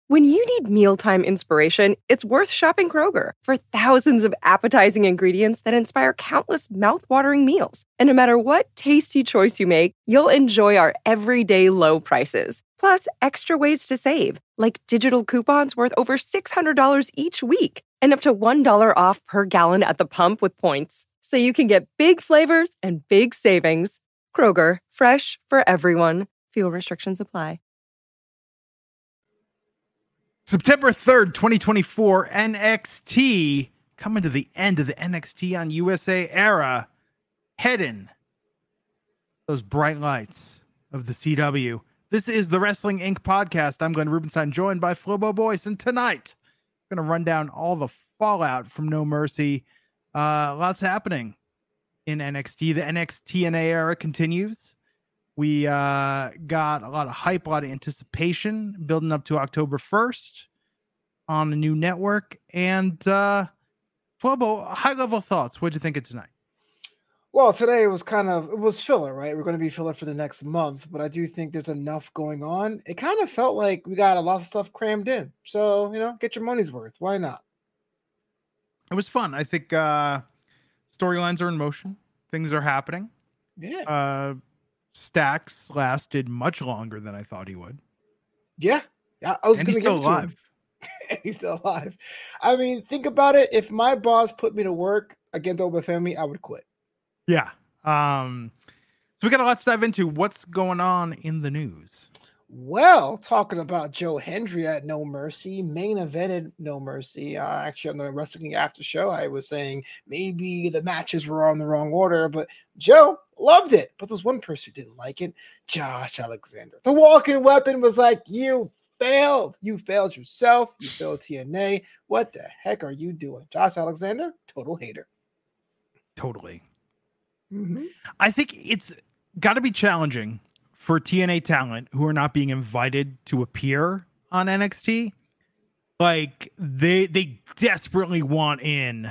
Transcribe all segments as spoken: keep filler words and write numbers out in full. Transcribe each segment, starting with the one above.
When you need mealtime inspiration, it's worth shopping Kroger for thousands of appetizing ingredients that inspire countless mouthwatering meals. And no matter what tasty choice you make, you'll enjoy our everyday low prices. Plus, extra ways to save, like digital coupons worth over six hundred dollars each week and up to one dollar off per gallon at the pump with points. So you can get big flavors and big savings. Kroger, fresh for everyone. Fuel restrictions apply. September third, twenty twenty-four, N X T coming to the end of the N X T on U S A era, heading those bright lights of the C W. This is the Wrestling Incorporated podcast. I'm Glenn Rubenstein, joined by Flobo Boyce, and tonight I'm going to run down all the fallout from No Mercy. Uh, lots happening in N X T. The N X T N A era continues. We uh, got a lot of hype, a lot of anticipation building up to October first on the new network. And uh, Flobo, high-level thoughts. What did you think of tonight? Well, today it was kind of, it was filler, right? We're going to be filler for the next month, but I do think there's enough going on. It kind of felt like we got a lot of stuff crammed in. So, you know, get your money's worth. Why not? It was fun. I think uh, storylines are in motion. Things are happening. Yeah. Uh, Stacks lasted much longer than I thought he would. Yeah. Yeah. I was and going he's to still give it alive. to him. He's still alive. I mean, think about it. If my boss put me to work against Obafemi, I would quit. Yeah. Um, so we got a lot to dive into. What's going on in the news? Well, talking about Joe Hendry at No Mercy, main evented No Mercy. Uh, actually, on the Wrestling After Show, I was saying maybe the matches were on the wrong order, but Joe loved it. But there's one person who didn't like it, Josh Alexander. The walking weapon was like, you failed. You failed yourself. You failed T N A. What the heck are you doing? Josh Alexander, total hater. Totally. Mm-hmm. I think it's got to be challenging for T N A talent who are not being invited to appear on N X T. Like they they desperately want in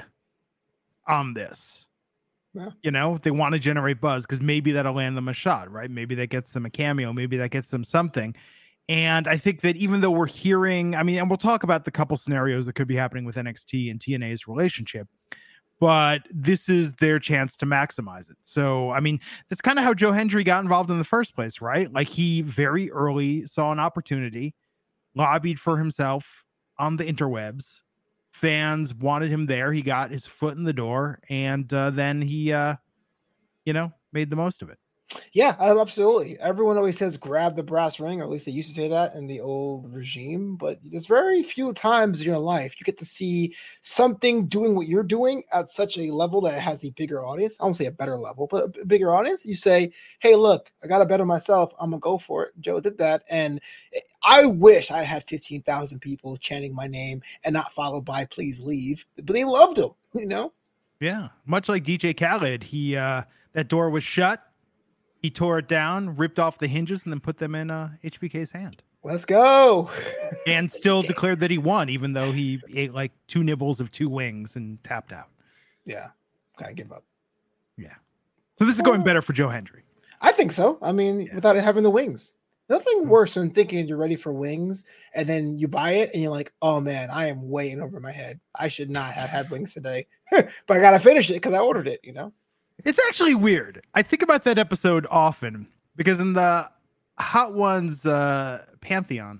on this. Yeah. You know, they want to generate buzz because maybe that'll land them a shot, right? Maybe that gets them a cameo, maybe that gets them something. And I think that even though we're hearing, I mean, and we'll talk about the couple scenarios that could be happening with N X T and T N A's relationship, but this is their chance to maximize it. So, I mean, that's kind of how Joe Hendry got involved in the first place, right? Like he very early saw an opportunity, lobbied for himself on the interwebs. Fans wanted him there. He got his foot in the door, and uh, then he, uh, you know, made the most of it. Yeah, absolutely. Everyone always says grab the brass ring, or at least they used to say that in the old regime. But there's very few times in your life you get to see something doing what you're doing at such a level that it has a bigger audience. I won't say a better level, but a bigger audience. You say, hey, look, I got to better myself. I'm going to go for it. Joe did that. And I wish I had fifteen thousand people chanting my name and not followed by please leave. But they loved him, you know? Yeah. Much like D J Khaled, he uh, that door was shut. He tore it down, ripped off the hinges, and then put them in uh, H B K's hand. Let's go. And still declared that he won, even though he ate like two nibbles of two wings and tapped out. Yeah, kind of give up. Yeah. So this is going better for Joe Hendry. I think so. I mean, yeah. Without it having the wings. Nothing mm-hmm. worse than thinking you're ready for wings, and then you buy it, and you're like, oh, man, I am way in over my head. I should not have had wings today. But I got to finish it because I ordered it, you know? It's actually weird. I think about that episode often because in the Hot Ones uh, pantheon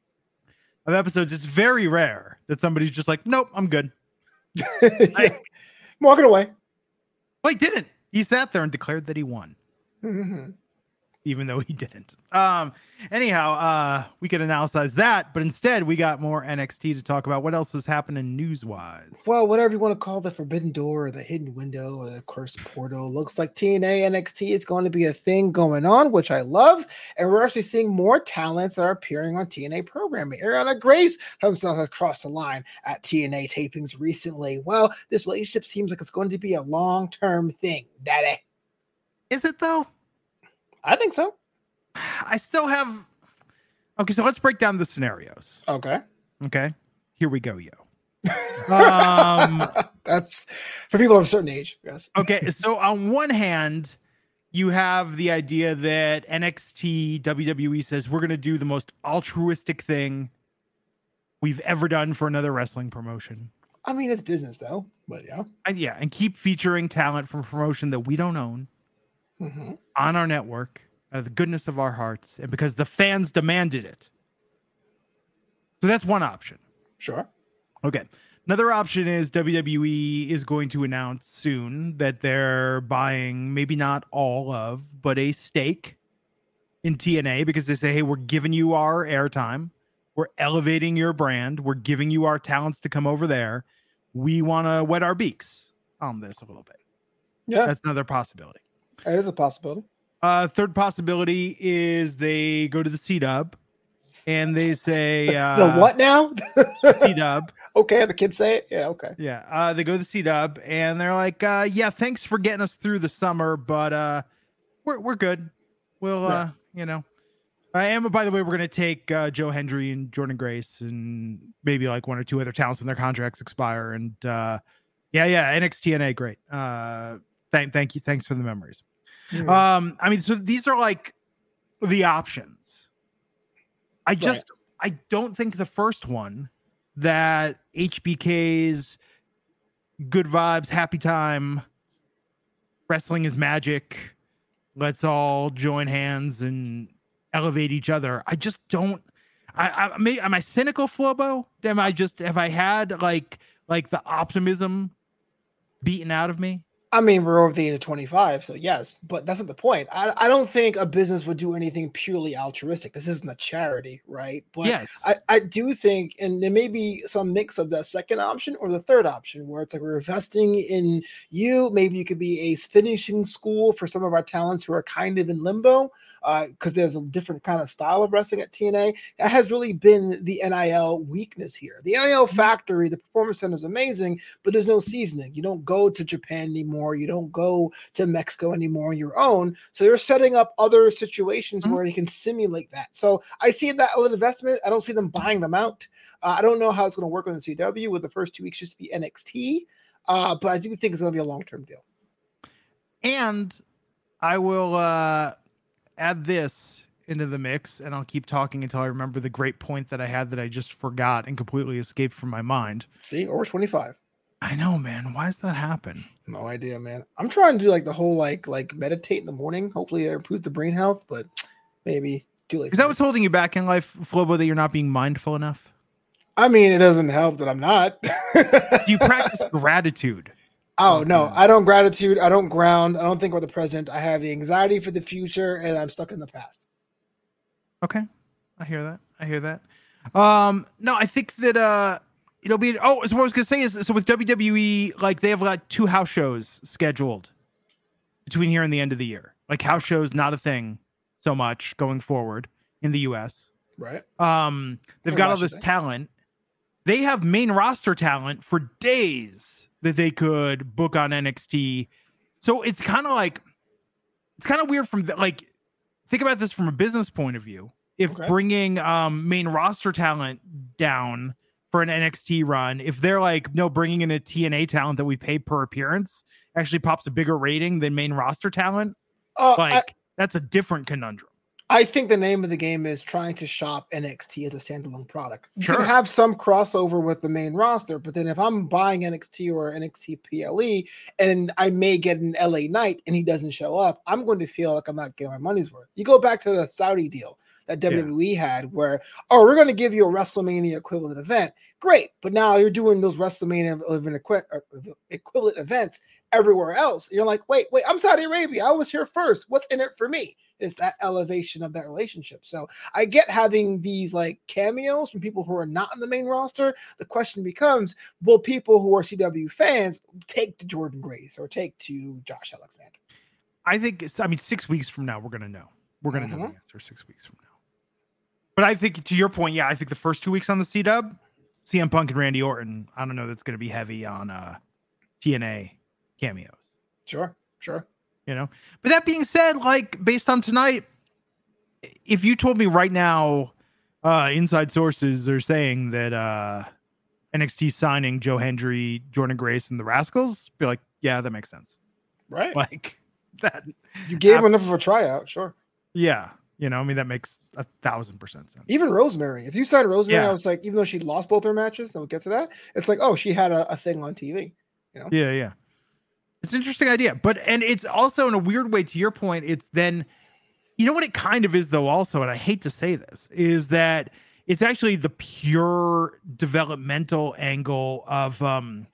of episodes, it's very rare that somebody's just like, nope, I'm good. I, Walking away. Well, he didn't. He sat there and declared that he won. Mm-hmm. Even though he didn't. Um, anyhow, uh, we could analyze that, but instead we got more N X T to talk about. What else is happening news-wise? Well, whatever you want to call the forbidden door or the hidden window or the cursed portal, looks like T N A N X T is going to be a thing going on, which I love. And we're actually seeing more talents that are appearing on T N A programming. Ariana Grace himself has crossed the line at T N A tapings recently. Well, this relationship seems like it's going to be a long-term thing, daddy. Is it, though? I think so. I still have... Okay, so let's break down the scenarios. Okay. Okay. Here we go, yo. Um, That's for people of a certain age, yes. Okay, so on one hand, you have the idea that N X T, W W E says, we're going to do the most altruistic thing we've ever done for another wrestling promotion. I mean, it's business though, but yeah. And yeah, and keep featuring talent from promotion that we don't own Mm-hmm. on our network out of the goodness of our hearts and because the fans demanded it. So that's one option. Sure. Okay. Another option is W W E is going to announce soon that they're buying maybe not all of, but a stake in T N A because they say, hey, we're giving you our airtime. We're elevating your brand. We're giving you our talents to come over there. We want to wet our beaks on this a little bit. Yeah. That's another possibility. It is a possibility. Uh, third possibility is they go to the C-Dub and they say... Uh, the what now? C-Dub. Okay, the kids say it? Yeah, okay. Yeah, uh, they go to the C-Dub and they're like, uh, yeah, thanks for getting us through the summer, but uh, we're we're good. We'll, uh, Yeah. you know... I am, by the way, we're going to take uh, Joe Hendry and Jordan Grace and maybe like one or two other talents when their contracts expire. And uh, yeah, yeah, N X T N A, great. Uh, thank, thank you. Thanks for the memories. Mm. Um, I mean, so these are like the options. I just, right. I don't think the first one that H B K's good vibes, happy time, wrestling is magic. Let's all join hands and elevate each other. I just don't. I, I may, am I cynical, Flobo? Am I just have I had like like the optimism beaten out of me? I mean, we're over the age of twenty-five, so yes, but that's not the point. I, I don't think a business would do anything purely altruistic. This isn't a charity, right? But yes. I, I do think, and there may be some mix of the second option or the third option, where it's like we're investing in you. Maybe you could be a finishing school for some of our talents who are kind of in limbo, because uh, there's a different kind of style of wrestling at T N A. That has really been the N I L weakness here. The N I L factory, the Performance Center is amazing, but there's no seasoning. You don't go to Japan anymore. You don't go to Mexico anymore on your own. So they're setting up other situations mm-hmm. where they can simulate that. So I see that a little investment. I don't see them buying them out. Uh, I don't know how it's going to work on the C W with the first two weeks just be N X T. Uh, but I do think it's going to be a long-term deal. And I will uh, add this into the mix, and I'll keep talking until I remember the great point that I had that I just forgot and completely escaped from my mind. See, over twenty-five. I know, man. Why does that happen? No idea, man. I'm trying to do like the whole like like meditate in the morning. Hopefully, it improves the brain health, but maybe too late. Is that what's holding you back in life, Flobo? That you're not being mindful enough? I mean, it doesn't help that I'm not. Do you practice gratitude? Oh no, I don't gratitude. I don't ground. I don't think about the present. I have the anxiety for the future, and I'm stuck in the past. Okay, I hear that. I hear that. Um, no, I think that uh. It'll be oh, so what I was gonna say is so with W W E, like they have like two house shows scheduled between here and the end of the year. Like house shows, not a thing so much going forward in the U S. Right. Um, they've got all this talent. They have main roster talent for days that they could book on N X T. So it's kind of like it's kind of weird from the, like think about this from a business point of view. If okay. bringing um main roster talent down for an N X T run, if they're like, no, bringing in a T N A talent that we pay per appearance actually pops a bigger rating than main roster talent, uh, like I, that's a different conundrum. I think the name of the game is trying to shop N X T as a standalone product. You sure. can have some crossover with the main roster, but then if I'm buying N X T or N X T P L E and I may get an L A Knight and he doesn't show up, I'm going to feel like I'm not getting my money's worth. You go back to the Saudi deal that W W E yeah. had where, oh, we're going to give you a WrestleMania equivalent event. Great. But now you're doing those WrestleMania equivalent events everywhere else. You're like, wait, wait, I'm Saudi Arabia. I was here first. What's in it for me? Is that elevation of that relationship. So I get having these like cameos from people who are not in the main roster. The question becomes, will people who are C W fans take to Jordan Grace or take to Josh Alexander? I think, I mean, six weeks from now, we're going to know. We're going to mm-hmm. know the answer six weeks from now. But I think to your point, yeah, I think the first two weeks on the C-Dub, C M Punk and Randy Orton, I don't know that's going to be heavy on uh, T N A cameos. Sure, sure. You know, but that being said, like based on tonight, if you told me right now, uh, inside sources are saying that uh, N X T signing Joe Hendry, Jordan Grace, and the Rascals, be like, yeah, that makes sense. Right. Like that. You gave him enough of a tryout. Sure. Yeah. You know, I mean, that makes a thousand percent sense. Even Rosemary, if you signed Rosemary, Yeah. I was like, even though she lost both her matches, and we'll get to that. It's like, oh, she had a, a thing on T V. You know? Yeah, yeah. It's an interesting idea, but and it's also in a weird way. To your point, it's then, you know what it kind of is though. Also, and I hate to say this, is that it's actually the pure developmental angle of um.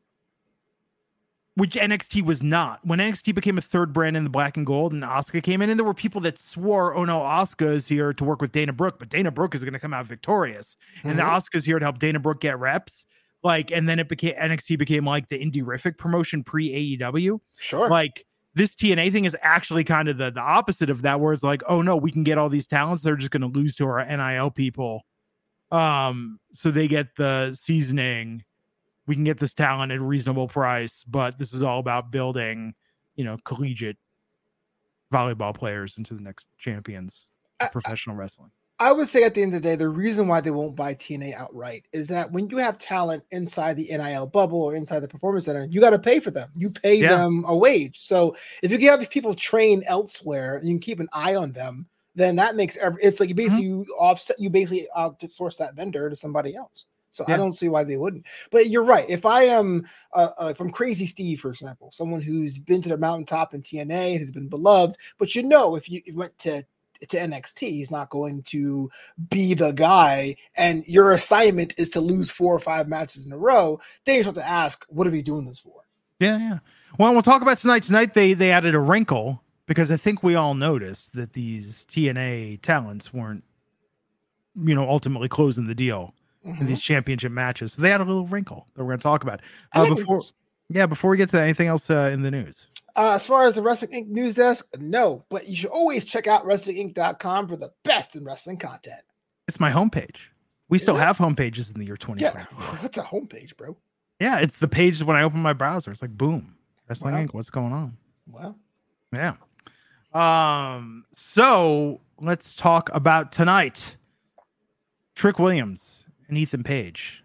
which N X T was not. When N X T became a third brand in the black and gold and Asuka came in, and there were people that swore, oh no, Asuka is here to work with Dana Brooke, but Dana Brooke is going to come out victorious. Mm-hmm. And the Asuka's here to help Dana Brooke get reps. Like, and then it became, N X T became like the Indie-rific promotion pre-A E W. Sure. Like, this T N A thing is actually kind of the, the opposite of that, where it's like, oh no, we can get all these talents. They're just going to lose to our N I L people. Um, so they get the seasoning. We can get this talent at a reasonable price, but this is all about building, you know, collegiate volleyball players into the next champions of I, professional wrestling. I would say at the end of the day, the reason why they won't buy T N A outright is that when you have talent inside the N I L bubble or inside the performance center, you got to pay for them. You pay yeah. them a wage. So if you can have people train elsewhere and you can keep an eye on them, then that makes every, it's like you basically mm-hmm. you offset, you basically outsource that vendor to somebody else. So yeah. I don't see why they wouldn't. But you're right. If I am uh, uh, from Crazy Steve, for example, someone who's been to the mountaintop in T N A and has been beloved, but you know, if you went to to N X T, he's not going to be the guy, and your assignment is to lose four or five matches in a row. Then you have to ask, what are we doing this for? Yeah, yeah. Well, we'll talk about tonight. Tonight they they added a wrinkle because I think we all noticed that these T N A talents weren't, you know, ultimately closing the deal mm-hmm. in these championship matches. So they had a little wrinkle that we're going to talk about uh, before. Wrinkles. Yeah, before we get to anything else uh, in the news. Uh, as far as the Wrestling Incorporated news desk, no, but you should always check out wrestling inc dot com for the best in wrestling content. It's my homepage. We Is still it? have homepages in the year twenty twenty. Yeah, what's a homepage, bro? Yeah, it's the page when I open my browser. It's like, boom, Wrestling Wow. Inc. What's going on? Wow. Yeah. Um. So let's talk about tonight. Trick Williams and Ethan Page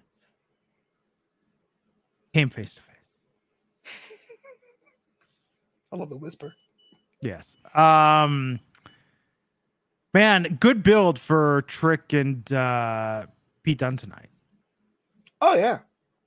came face to face. I love the whisper. Yes. Um, man, good build for Trick and uh, Pete Dunne tonight. Oh, yeah.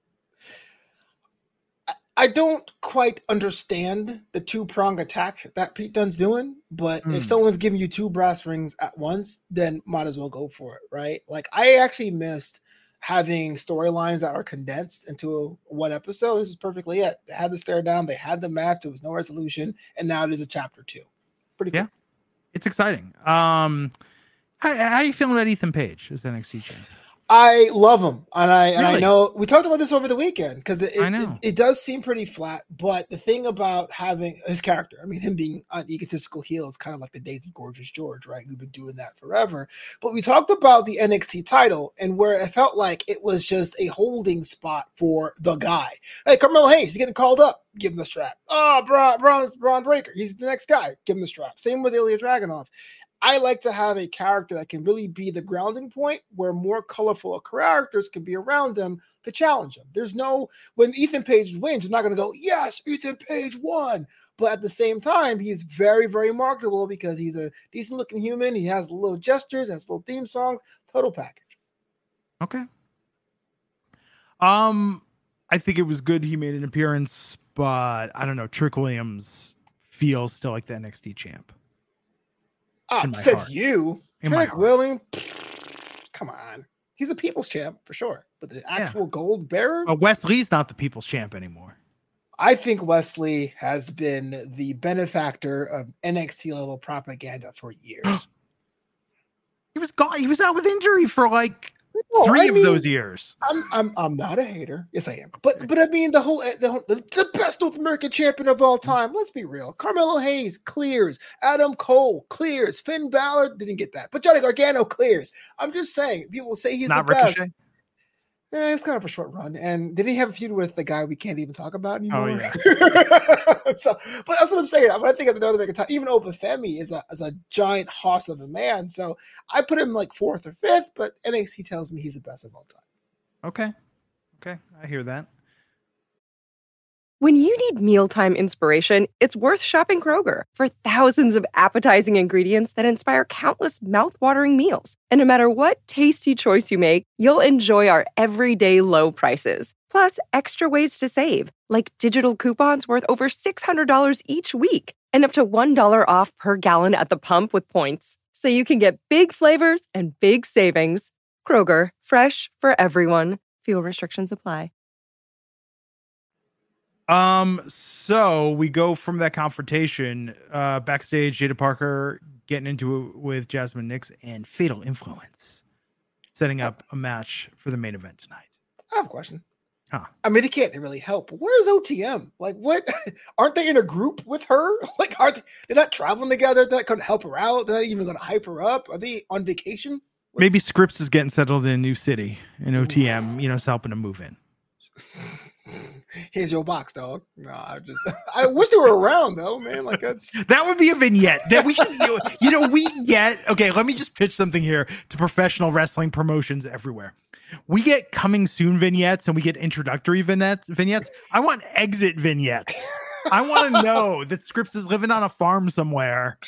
I, I don't quite understand the two-prong attack that Pete Dunne's doing, but mm. if someone's giving you two brass rings at once, then might as well go for it, right? Like, I actually missed having storylines that are condensed into a, one episode. This is perfectly it. They had the stare down, they had the match, there was no resolution, and now it is a chapter two. Pretty cool. Yeah, it's exciting. Um, how, how are you feeling about Ethan Page as N X T champion? I love him, and I and Really? I know we talked about this over the weekend because it, I know. it it does seem pretty flat. But the thing about having his character, I mean, him being an egotistical heel is kind of like the days of Gorgeous George, right? We've been doing that forever. But we talked about the N X T title and where it felt like it was just a holding spot for the guy. Hey, Carmelo Hayes, he's getting called up. Give him the strap. Oh, Braun, Braun, Braun Breaker, he's the next guy. Give him the strap. Same with Ilya Dragunov. I like to have a character that can really be the grounding point where more colorful characters can be around him to challenge him. There's no, when Ethan Page wins, you're not going to go, yes, Ethan Page won. But at the same time, he's very, very marketable because he's a decent looking human. He has little gestures, has little theme songs, total package. Okay. Um, I think it was good he made an appearance, but I don't know. Trick Williams feels still like the N X T champ. Oh, says heart. you. In Trick Williams. Come on. He's a people's champ for sure. But the actual yeah. gold bearer? Well, Wesley's not the people's champ anymore. I think Wesley has been the benefactor of N X T level propaganda for years. He was gone. He was out with injury for like no, three I of mean, those years. I'm I'm I'm not a hater. Yes, I am. But but I mean the whole the, whole, the, the best North American champion of all time. Let's be real. Carmelo Hayes clears. Adam Cole clears. Finn Balor didn't get that. But Johnny Gargano clears. I'm just saying. People say he's not the Ricochet? best. Eh, it's kind of a short run. And did he have a feud with the guy we can't even talk about anymore? Oh, yeah. so, but that's what I'm saying. When I think of the North American time, even Obafemi is a, is a giant hoss of a man. So I put him like fourth or fifth, but N X T tells me he's the best of all time. Okay. Okay. I hear that. When you need mealtime inspiration, it's worth shopping Kroger for thousands of appetizing ingredients that inspire countless mouthwatering meals. And no matter what tasty choice you make, you'll enjoy our everyday low prices. Plus, extra ways to save, like digital coupons worth over six hundred dollars each week and up to one dollar off per gallon at the pump with points. So you can get big flavors and big savings. Kroger, fresh for everyone. Fuel restrictions apply. Um, so we go from that confrontation uh, backstage. Jada Parker getting into it with Jasmine Nix and Fatal Influence, setting up a match for the main event tonight. I have a question. Huh. I mean, they can't really help. Where's O T M? Like, what? Aren't they in a group with her? Like, are they? They're not traveling together. They're not going to help her out. They're not even going to hype her up. Are they on vacation? What's... Maybe Scripps is getting settled in a new city, and O T M, you know, is helping him move in. Here's your box, dog. No, I just I wish they were around though, man. Like that's that would be a vignette that we should you, you know we get. Okay, let me just pitch something here to professional wrestling promotions everywhere. We get coming soon vignettes and we get introductory vignettes. Vignettes. I want exit vignettes. I want to know that Scripps is living on a farm somewhere,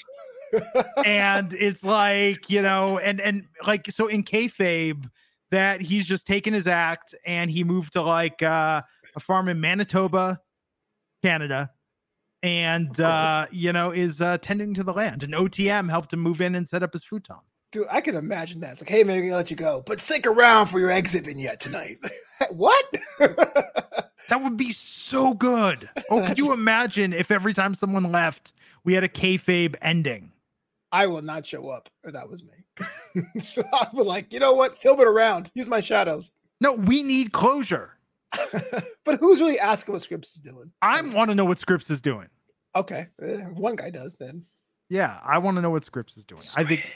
and it's like you know, and and like so in kayfabe that he's just taken his act and he moved to like. uh a farm in Manitoba, Canada, and uh, you know is uh, tending to the land. And O T M helped him move in and set up his futon. Dude, I can imagine that. It's like, hey, man, we're gonna let you go, but stick around for your exit vignette tonight. What? That would be so good. Oh, could you imagine if every time someone left, we had a kayfabe ending? I will not show up if that was me. So I would like, you know what? Film it around. Use my shadows. No, we need closure. But who's really asking what Scripps is doing? I want to know what Scripps is doing. Okay, uh, one guy does then. Yeah, I want to know what Scripps is doing. Scripps. I think,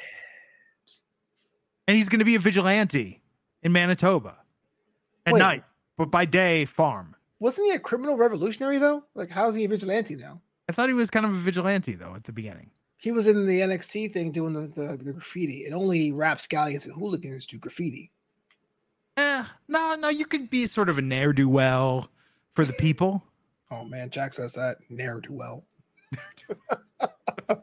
and he's going to be a vigilante in Manitoba at Wait, night, but by day farm. Wasn't he a criminal revolutionary though? Like, how is he a vigilante now? I thought he was kind of a vigilante though at the beginning. He was in the N X T thing doing the the, the graffiti, and only rapscallions and hooligans do graffiti. Eh, no, no, you could be sort of a ne'er-do-well for the people. Oh man, Jack says that ne'er-do-well. I'm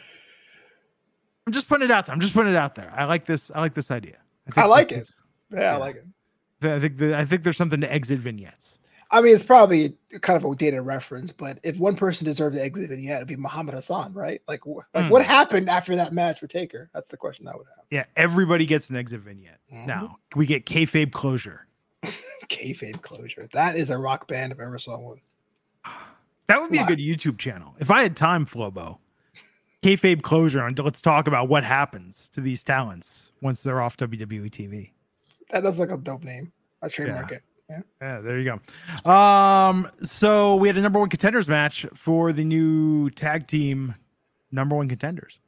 just putting it out there. I'm just putting it out there. I like this. I like this idea. I, think I like it. Is, yeah, yeah, I like it. I think the, I think there's something to exit vignettes. I mean, it's probably kind of a dated reference, but if one person deserved the exit vignette, it'd be Muhammad Hassan, right? Like, like mm. what happened after that match with Taker? That's the question I would have. Yeah, everybody gets an exit vignette. Mm-hmm. Now we get kayfabe closure. Kayfabe closure. That is a rock band if I ever saw one. That would be wow. a good YouTube channel if I had time, Flobo. Kayfabe closure, and let's talk about what happens to these talents once they're off W W E T V. That does like a dope name. I trademark yeah. it. Yeah. yeah, there you go. Um, so we had a number one contenders match for the new tag team number one contenders.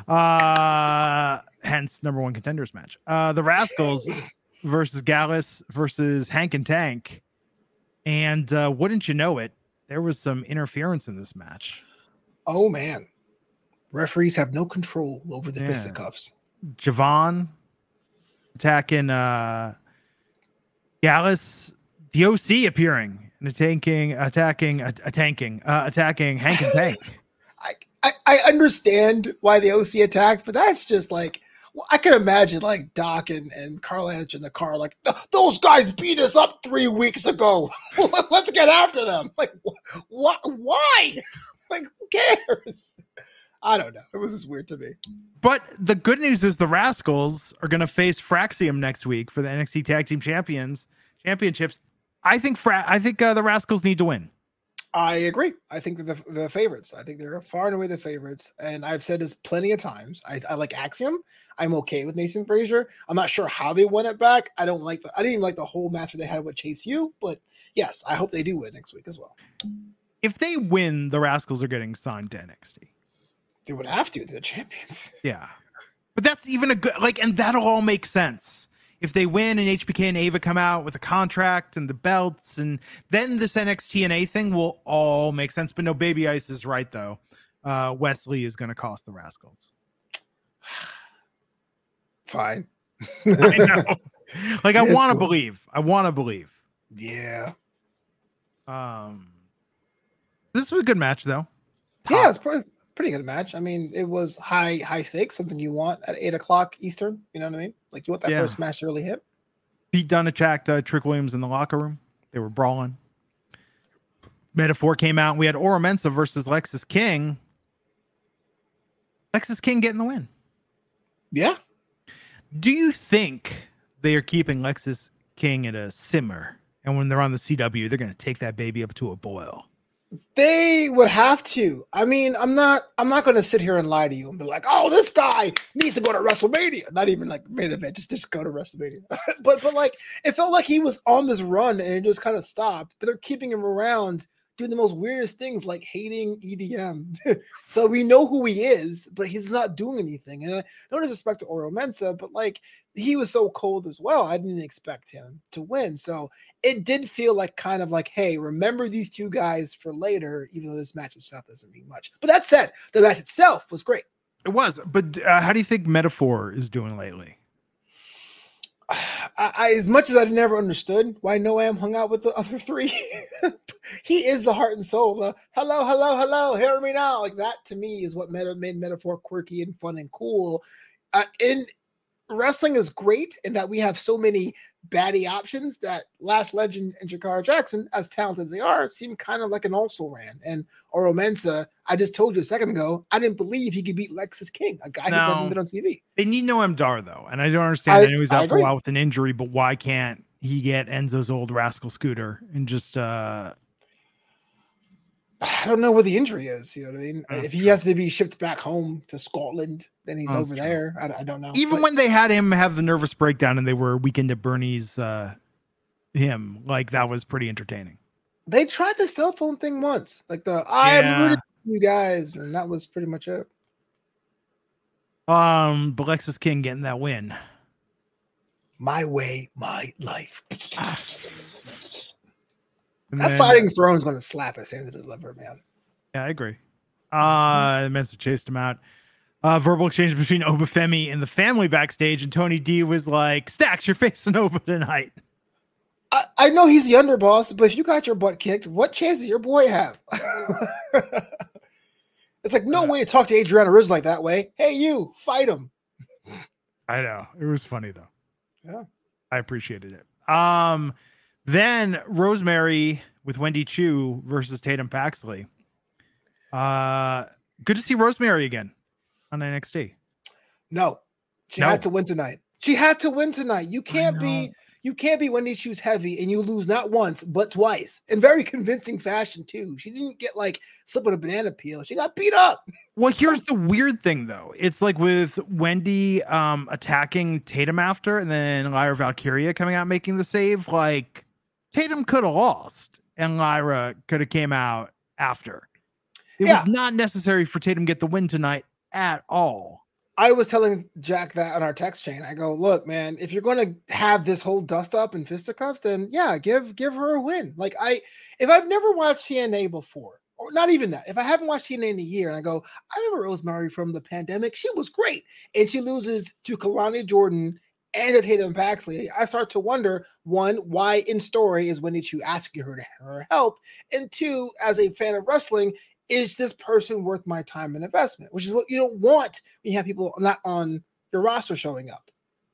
Uh, hence number one contenders match. Uh, the Rascals versus Gallus versus Hank and Tank. And uh, wouldn't you know it, there was some interference in this match. Oh man, referees have no control over the yeah. fisticuffs. Javon attacking uh. Gallus, the O C appearing and attacking, attacking, attacking, uh, attacking Hank and Tank. I, I, I understand why the O C attacked, but that's just like, well, I can imagine like Doc and, and Carl Anich in the car, like, those guys beat us up three weeks ago. Let's get after them. Like, wh- wh- why? Like, who cares? I don't know. It was just weird to me. But the good news is the Rascals are going to face Fraxium next week for the N X T Tag Team Champions Championships. I think Fra- I think uh, the Rascals need to win. I agree. I think they're the, the favorites. I think they're far and away the favorites. And I've said this plenty of times. I, I like Axiom. I'm okay with Nathan Frazier. I'm not sure how they won it back. I don't like the, I didn't even like the whole match that they had with Chase U. But yes, I hope they do win next week as well. If they win, the Rascals are getting signed to N X T. They would have to. They're champions. Yeah. But that's even a good, like, and that'll all make sense. If they win and H B K and Ava come out with a contract and the belts, and then this N X T N A thing will all make sense. But no, Baby Ice is right, though. Uh, Wesley is going to cost the Rascals. Fine. I know. Like, I want to cool. believe. I want to believe. Yeah. Um, This was a good match, though. Top. Yeah, it's pretty pretty good match. I mean, it was high high stakes, something you want at eight o'clock Eastern. You know what I mean? Like you want that yeah. first match to really hit. Pete Dunne attacked uh, Trick Williams in the locker room. They were brawling. Metaphor came out. And we had Oro Mensah versus Lexis King. Lexis King getting the win. Yeah. Do you think they are keeping Lexis King at a simmer, and when they're on the C W, they're going to take that baby up to a boil? They would have to. I mean, I'm not. I'm not going to sit here and lie to you and be like, "Oh, this guy needs to go to WrestleMania." Not even like main event. Just just go to WrestleMania. but but like it felt like he was on this run and it just kind of stopped. But they're keeping him around, doing the most weirdest things like hating E D M. So we know who he is, but he's not doing anything. And no disrespect to Oro Mensah, but like he was so cold as well. I didn't expect him to win. So it did feel like kind of like, hey, remember these two guys for later, even though this match itself doesn't mean much. But that said, the match itself was great. It was. But uh, how do you think Metaphor is doing lately? I, I, as much as I never understood why Noam hung out with the other three, he is the heart and soul. The hello, hello, hello, hear me now. Like that to me is what meta, made Metaphor quirky and fun and cool. Uh, in wrestling is great in that we have so many baddie options that Last Legend and Jakara Jackson, as talented as they are, seem kind of like an also ran. And Oro Mensah, I just told you a second ago, I didn't believe he could beat Lexis King, a guy no, who's never been on T V. They need Noam Dar, though. And I don't understand. I, I know he's out for a while with an injury, but why can't he get Enzo's old rascal scooter and just... uh I don't know where the injury is. You know what I mean? That's if he true. has to be shipped back home to Scotland, then he's That's over true. there. I, I don't know. Even but, when they had him have the nervous breakdown and they were Weekend at Bernie's uh, him, like that was pretty entertaining. They tried the cell phone thing once, like the I'm yeah. rooting for you guys, and that was pretty much it. Um, but Lexis King getting that win. My way, my life. And that then, sliding throne's going to slap his hand to the liver, man. Yeah, I agree. Uh, mm-hmm. Mensah chased him out. Uh, verbal exchange between Obafemi and the family backstage, and Tony D was like, Stacks, you're facing Oba tonight. I, I know he's the underboss, but if you got your butt kicked, what chance does your boy have? It's like, no uh, way to talk to Adriana Riz like that way. Hey, you, fight him. I know. It was funny, though. Yeah. I appreciated it. Um... Then Rosemary with Wendy Chu versus Tatum Paxley. Uh, good to see Rosemary again on N X T. No, she no. had to win tonight. She had to win tonight. You can't be you can't be Wendy Chu's heavy and you lose not once but twice in very convincing fashion too. She didn't get like slipping a banana peel. She got beat up. Well, here's the weird thing though. It's like with Wendy um attacking Tatum after, and then Lyra Valkyria coming out making the save. Like Tatum could have lost and Lyra could have came out after. It yeah. was not necessary for Tatum to get the win tonight at all. I was telling Jack that on our text chain. I go, look, man, if you're going to have this whole dust up and fisticuffs, then yeah, give give her a win. Like I, if I've never watched T N A before, or not even that, if I haven't watched T N A in a year and I go, I remember Rosemary from the pandemic, she was great. And she loses to Kalani Jordan and to Tatum Paxley, I start to wonder, one, why in story is Wendy Chu asking her to her help? And two, as a fan of wrestling, is this person worth my time and investment? Which is what you don't want when you have people not on your roster showing up.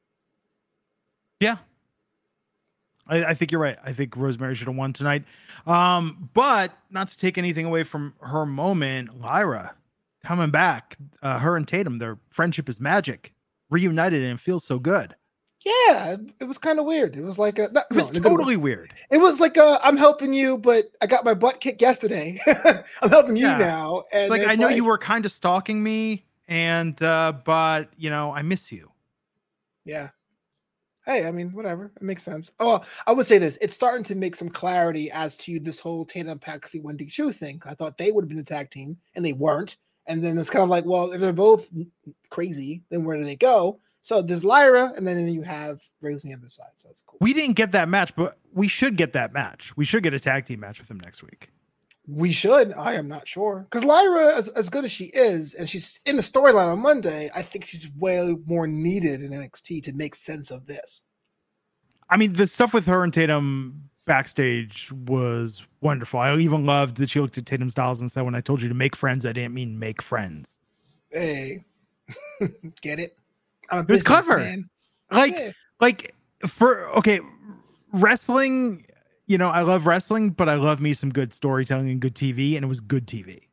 Yeah. I, I think you're right. I think Rosemary should have won tonight. Um, but not to take anything away from her moment, Lyra coming back, uh, her and Tatum, their friendship is magic. Reunited and it feels so good. Yeah, it was kind of weird. It was like a, not, it was no, totally weird. It was like a, I'm helping you, but I got my butt kicked yesterday. I'm helping you yeah. now. And like I know like, you were kind of stalking me, and uh, but you know I miss you. Yeah. Hey, I mean, whatever. It makes sense. Oh, I would say this: it's starting to make some clarity as to this whole Tatum Paxley Wendy Chu thing. I thought they would have been a tag team, and they weren't. And then it's kind of like, well, if they're both crazy, then where do they go? So there's Lyra, and then you have Rosemary on the other side. So that's cool. We didn't get that match, but we should get that match. We should get a tag team match with them next week. We should. I am not sure. Because Lyra, as, as good as she is, and she's in the storyline on Monday, I think she's way more needed in N X T to make sense of this. I mean, the stuff with her and Tatum backstage was wonderful. I even loved that she looked at Tatum Styles and said, "When I told you to make friends, I didn't mean make friends." Hey, get it? I'm a It was clever. businessman. Like, Yeah. like for okay, wrestling. You know, I love wrestling, but I love me some good storytelling and good T V, and it was good T V.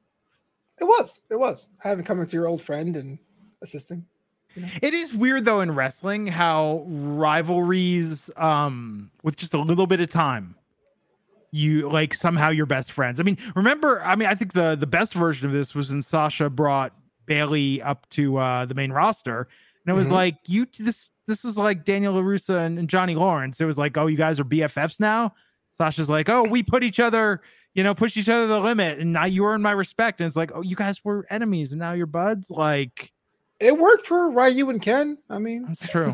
It was. It was. Having come to your old friend and assisting. You know? It is weird though in wrestling how rivalries, um, with just a little bit of time, you like somehow you're best friends. I mean, remember? I mean, I think the the best version of this was when Sasha brought Bailey up to uh, the main roster, and it was Mhm. like you this this is like Daniel LaRussa and, and Johnny Lawrence. It was like, oh, you guys are B F Fs now. Sasha's like, oh, we put each other, you know, push each other to the limit, and now you earn my respect. And it's like, oh, you guys were enemies, and now you're buds. Like, It worked for Ryu and Ken. I mean, that's true.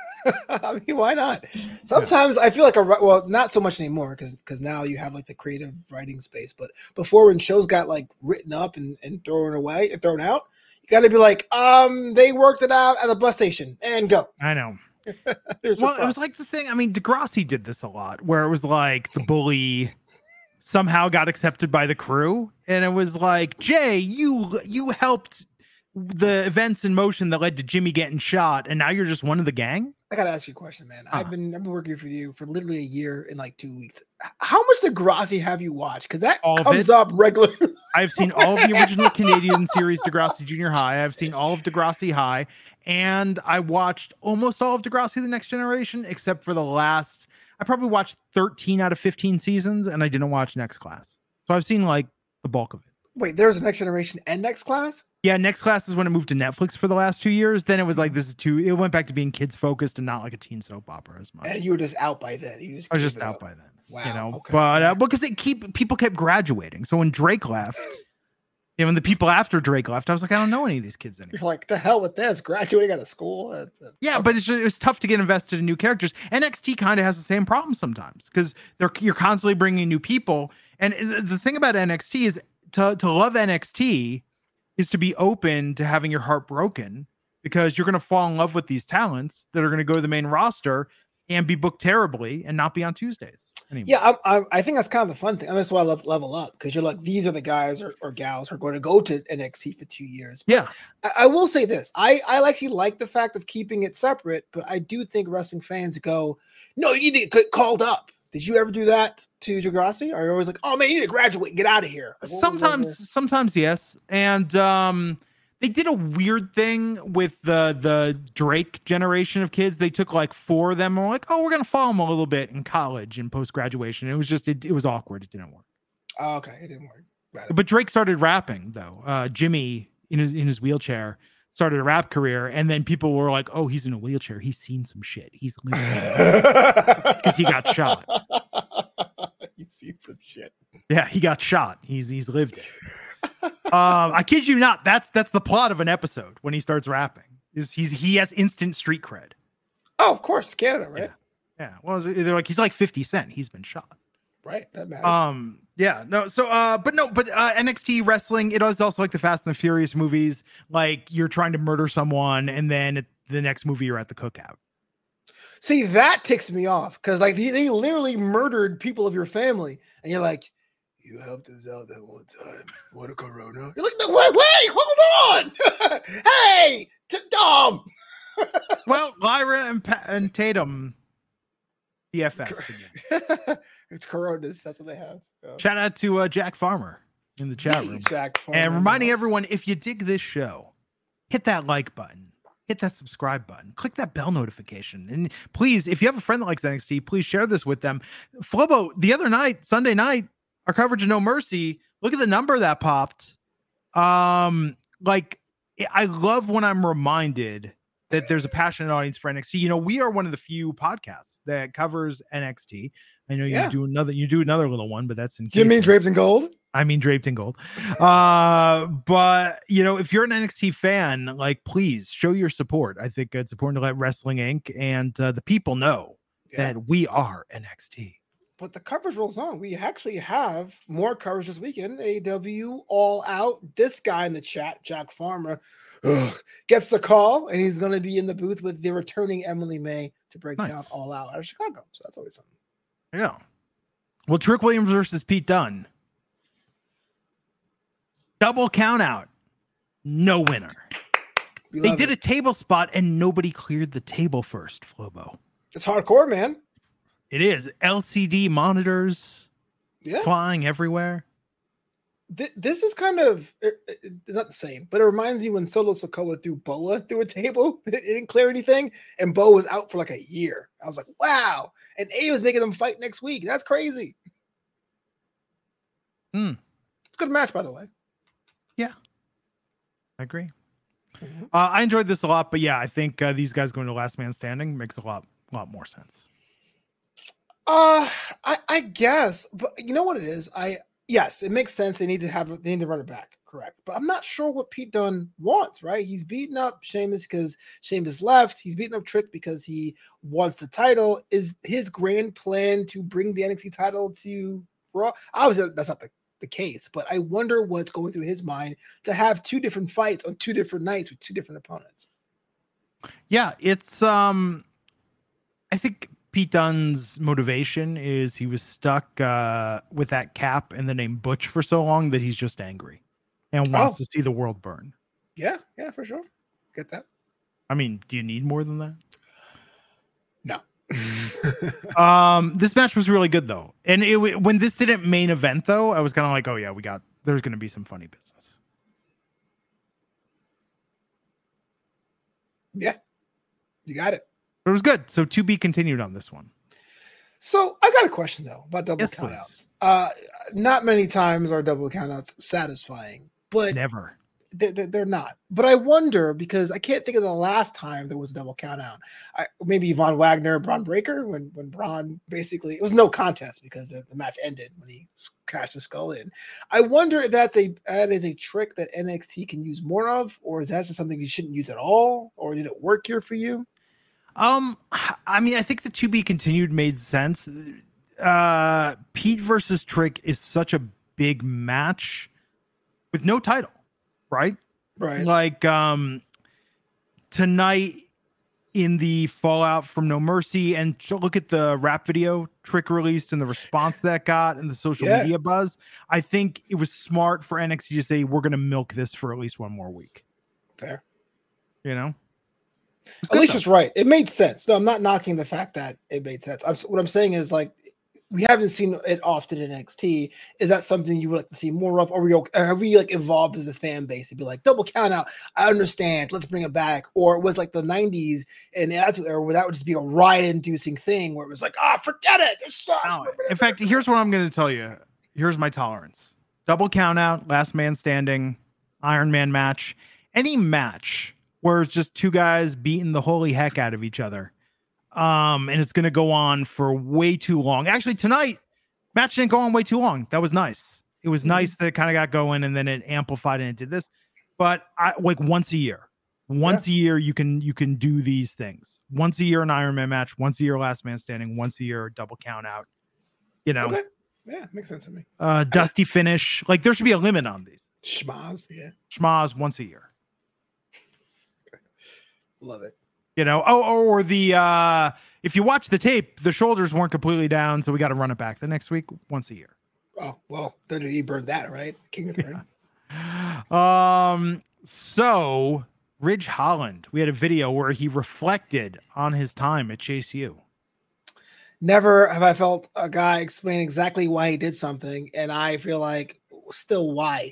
I mean, why not? Sometimes I feel like a ri- well, not so much anymore because because now you have like the creative writing space. But before, when shows got like written up and, and thrown away and thrown out, you got to be like, um, they worked it out at the bus station and go. I know. There's your Well, it was problem. like the thing. I mean, Degrassi did this a lot, where it was like the bully somehow got accepted by the crew, and it was like, Jay, you you helped the events in motion that led to Jimmy getting shot, and now you're just one of the gang. I gotta ask you a question, man. Huh. I've been I've been working for you for literally a year in like two weeks. H- How much Degrassi have you watched? Because that All of comes it. up regularly. I've seen all of the original Canadian series Degrassi Junior High. I've seen all of Degrassi High, and I watched almost all of Degrassi The Next Generation, except for the last. I probably watched thirteen out of fifteen seasons, and I didn't watch Next Class. So I've seen like the bulk of it. Wait, there's a Next Generation and Next Class? Yeah, Next Class is when it moved to Netflix for the last two years. Then it was like, this is too, it went back to being kids focused and not like a teen soap opera as much. And you were just out by then. You just I was gave just it out up. by then. Wow. You know, okay. but uh, because it keep people kept graduating. So when Drake left, you know, when the people after Drake left, I was like, I don't know any of these kids anymore. You're like, to hell with this. Graduating out of school. That's- that's- Yeah, okay. but it's just, it was tough to get invested in new characters. N X T kind of has the same problem sometimes because they're you're constantly bringing new people. And the the thing about N X T is to to love N X T is to be open to having your heart broken because you're going to fall in love with these talents that are going to go to the main roster and be booked terribly and not be on Tuesdays anymore. Yeah, I, I, I think that's kind of the fun thing. And that's why I love Level Up because you're like, these are the guys or, or gals who are going to go to N X T for two years. But Yeah. I, I will say this. I, I actually like the fact of keeping it separate, but I do think wrestling fans go, no, you need to get called up. Did you ever do that to Degrassi? Or you're always like, oh man, you need to graduate and get out of here. Like, what was Sometimes, over- sometimes yes. And um, they did a weird thing with the the Drake generation of kids. They took like four of them and were like, oh, we're gonna follow them a little bit in college and post graduation. It was just it, it was awkward. It didn't work. Oh, okay, it didn't work. Got it. But Drake started rapping though. Uh, Jimmy in his in his wheelchair started a rap career, and then people were like, oh, he's in a wheelchair. He's seen some shit. He's because he got shot. He's seen some shit. Yeah, he got shot. He's he's lived it. um, I kid you not. That's that's the plot of an episode when he starts rapping. Is he's he has instant street cred. Oh, of course, Canada, right? Yeah. Well, they're like he's like fifty Cent. He's been shot. Right. That matters. Um. Yeah. No. So. Uh. But no. But uh, N X T wrestling. It is also like the Fast and the Furious movies. Like you're trying to murder someone, and then at the next movie you're at the cookout. See, that ticks me off because like they, they literally murdered people of your family, and you're like, you helped us out that one time. What a corona! You're like, no, wait, wait, hold on, hey, t- Dom. Well, Lyra and pa- and Tatum, B F Fs again. It's coronas. That's what they have. Yeah. Shout out to uh, Jack Farmer in the chat Hey, room. Jack Farmer And in the reminding house. everyone, if you dig this show, hit that like button, hit that subscribe button, click that bell notification. And please, if you have a friend that likes N X T, please share this with them. Flobo, the other night, Sunday night, our coverage of No Mercy, look at the number that popped. Um, like, I love when I'm reminded that there's a passionate audience for N X T. You know, we are one of the few podcasts that covers N X T. I know Yeah. you do another, you do another little one, but that's in You mean case- draped in gold? I mean draped in gold. Uh, but you know, if you're an N X T fan, like please show your support. I think it's important to let Wrestling Incorporated and uh, the people know Yeah. that we are N X T. But the coverage rolls on. We actually have more coverage this weekend. A E W All Out. This guy in the chat, Jack Farmer, ugh, gets the call, and he's going to be in the booth with the returning Emily May to break Nice. down All Out out of Chicago. So that's always something. Yeah. Well, Trick Williams versus Pete Dunne. Double count out. No winner. We They love did it. a table spot and nobody cleared the table first, Flobo. It's hardcore, man. It is. L C D monitors Yeah. flying everywhere. Th- this is kind of it- it- it's not the same, but it reminds me when Solo Sokoa threw Boa through a table. It didn't clear anything, and Bo was out for like a year. I was like, wow. And A was making them fight next week. That's crazy. Hmm. It's a good match, by the way. I agree. Mhm. Uh, I enjoyed this a lot, but yeah, I think uh, these guys going to Last Man Standing makes a lot, lot more sense. Uh, I, I guess, but you know what it is? I yes, it makes sense. They need to have they need to run it back, correct? But I'm not sure what Pete Dunne wants. Right? He's beating up Sheamus because Sheamus left. He's beating up Trick because he wants the title. Is his grand plan to bring the N X T title to Raw? Obviously, that's not the, the case. But I wonder what's going through his mind to have two different fights on two different nights with two different opponents. Yeah, it's um, I think Pete Dunne's motivation is he was stuck uh, with that cap and the name Butch for so long that he's just angry and wants Oh. to see the world burn. Yeah, yeah, for sure. Get that? I mean, do you need more than that? No. Um, this match was really good though, and it when this didn't main event though, I was kind of like, oh yeah, we got there's going to be some funny business. Yeah, you got it. But it was good. So to be continued on this one. So I got a question though about double Yes, countouts. Uh, not many times are double countouts satisfying, but Never. they're, they're, they're not. But I wonder because I can't think of the last time there was a double countout. I, maybe Von Wagner, Braun Breaker, when when Braun basically it was no contest because the, the match ended when he crashed the skull in. I wonder if that's a that is a trick that N X T can use more of, or is that just something you shouldn't use at all, or did it work here for you? Um, I mean, I think the to be continued made sense. Uh, Pete versus Trick is such a big match with no title, right? Right. Like, um, tonight in the fallout from No Mercy, and look at the rap video Trick released and the response that got and the social Yeah. media buzz. I think it was smart for N X T to say, we're going to milk this for at least one more week. Fair. You know? It's good, Alicia's though. right. It made sense. No, I'm not knocking the fact that it made sense. I'm, what I'm saying is like we haven't seen it often in N X T. Is that something you would like to see more of? Or we have we like evolved as a fan base to be like double count out? I understand. Let's bring it back. Or it was like the nineties and the Attitude Era where that would just be a riot-inducing thing where it was like, ah, oh, forget it. This sucks. No, in fact, here's what I'm going to tell you. Here's my tolerance. Double count out, last man standing, Iron Man match. Any match where it's just two guys beating the holy heck out of each other. Um, and it's going to go on for way too long. Actually, tonight, match didn't go on way too long. That was nice. It was Mhm. nice that it kind of got going and then it amplified and it did this. But I like once a year. Once a year, you can you can do these things. Once a year, an Iron Man match. Once a year, last man standing. Once a year, double count out. You know, Okay. Yeah, makes sense to me. uh, dusty finish. Like there should be a limit on these. Schmaz, yeah. Schmaz once a year. Love it. You know, oh, or the uh, if you watch the tape, the shoulders weren't completely down, so we got to run it back the next week once a year. Oh, well, W W E burned that, right? King of the Ring. Um, so Ridge Holland, we had a video where he reflected on his time at Chase U. Never have I felt a guy explain exactly why he did something, and I feel like still why.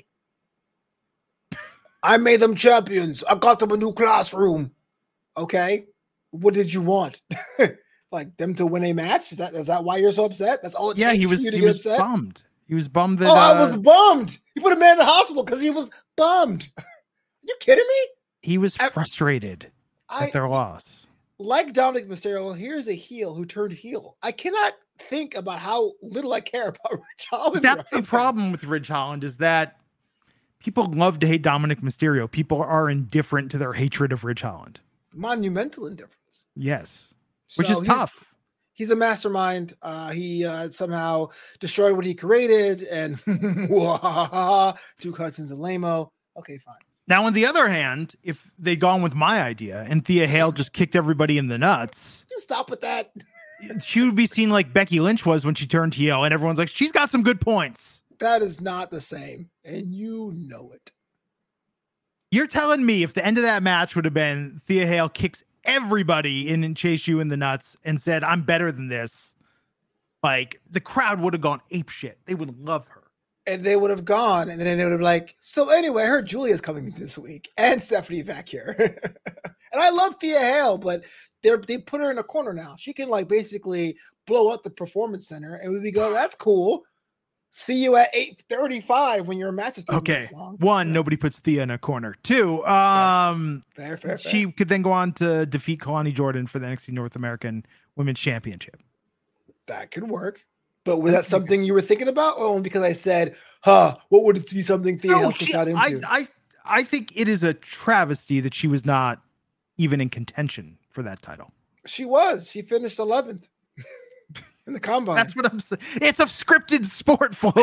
I made them champions. I got them a new classroom. Okay, what did you want? Like them to win a match? Is that is that why you're so upset? That's all it Yeah, takes he for was you to he get was upset. bummed. He was bummed that Oh, I uh, was bummed. He put a man in the hospital because he was bummed. Are you kidding me? he was I- frustrated I at their loss. like Dominic Mysterio. Here's a heel who turned heel. I cannot think about how little I care about Rich Holland. That's right the problem with Ridge Holland is that people love to hate Dominic Mysterio. People are indifferent to their hatred of Ridge Holland. Monumental indifference. Yes, which So is he's- tough. He's a mastermind. Uh, he uh, somehow destroyed what he created, and two cousins and lame-o. Okay, fine. Now, on the other hand, if they'd gone with my idea and Thea Hale just kicked everybody in the nuts, Just stop with that. she would be seen like Becky Lynch was when she turned heel, and everyone's like, she's got some good points. That is not the same, and you know it. You're telling me if the end of that match would have been Thea Hale kicks everybody in and chase you in the nuts and said, I'm better than this, like the crowd would have gone ape shit. They would love her. And they would have gone, and then they would have been like, so anyway, I heard Julia's coming this week, and Stephanie back here. And I love Thea Hale, but they're they put her in a corner now. She can like basically blow up the performance center, and we go, that's cool. See you at eight thirty-five when your match is okay. Long. One, yeah. Nobody puts Thea in a corner. Two, um, fair, fair, fair. she could then go on to defeat Kalani Jordan for the N X T North American Women's Championship. That could work. But was that something you were thinking about? Oh, because I said, huh, what would it be something Thea no, helped us out into? I, I, I think it is a travesty that she was not even in contention for that title. She was. She finished eleventh in the combine. That's what I'm saying. It's a scripted sport, Flo.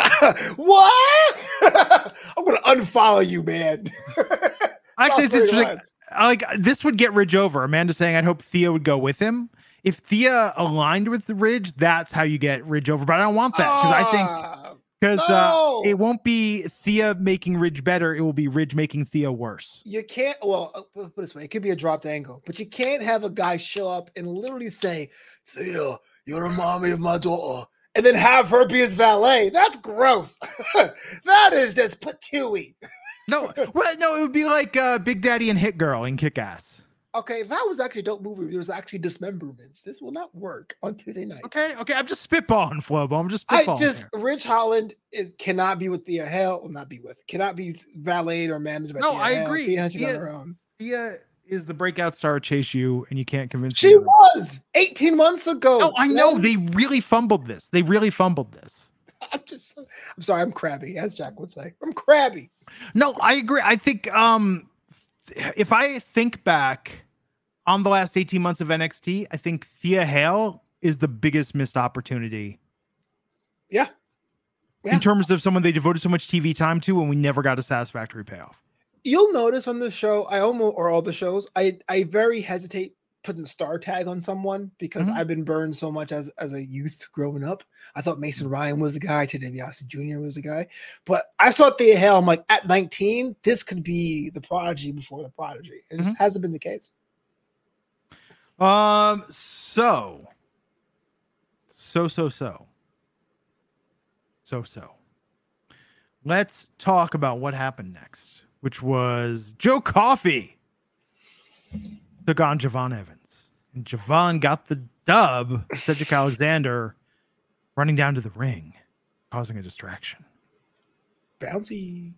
What? I'm going to unfollow you, man. Actually, it's interesting. Like, this would get Ridge over. Amanda saying, I'd hope Thea would go with him. If Thea aligned with the Ridge, that's how you get Ridge over. But I don't want that because uh, I think because no. uh, it won't be Thea making Ridge better. It will be Ridge making Thea worse. You can't. Well, put it this way: it could be a dropped angle, but you can't have a guy show up and literally say, "Thea, you're a mommy of my daughter," and then have her be his valet. That's gross. That is just patooey. No, well, no, it would be like uh, Big Daddy and Hit Girl in Kick-Ass. Okay, that was actually a dope movie. There was actually dismemberments. This will not work on Tuesday night. Okay, okay. I'm just spitballing, Flobo. I'm just spitballing. I just here. Ridge Holland it cannot be with Thea Hale, or not be with, cannot be valeted or managed by no, Thea I Hale. agree. Thea, Thea, on her own. Thea is the breakout star of Chase U, and you can't convince she was eighteen months ago. No, I know they really fumbled this. They really fumbled this. I'm just, I'm sorry, I'm crabby, as Jack would say. I'm crabby. No, I agree. I think um, if I think back on the last eighteen months of N X T, I think Thea Hale is the biggest missed opportunity. Yeah. yeah. In terms of someone they devoted so much T V time to, and we never got a satisfactory payoff. You'll notice on the show, I almost, or all the shows, I, I very hesitate putting a star tag on someone because mm-hmm. I've been burned so much as, as a youth growing up. I thought Mason Ryan was the guy. Ted DiBiase Junior was the guy. But I saw Thea Hale, I'm like, at nineteen, this could be the prodigy before the prodigy. It mm-hmm. just hasn't been the case. Um, so, so, so, so, so, so, let's talk about what happened next, which was Joe Coffey took on Javon Evans, and Javon got the dub. Cedric Alexander running down to the ring, causing a distraction. Bouncy.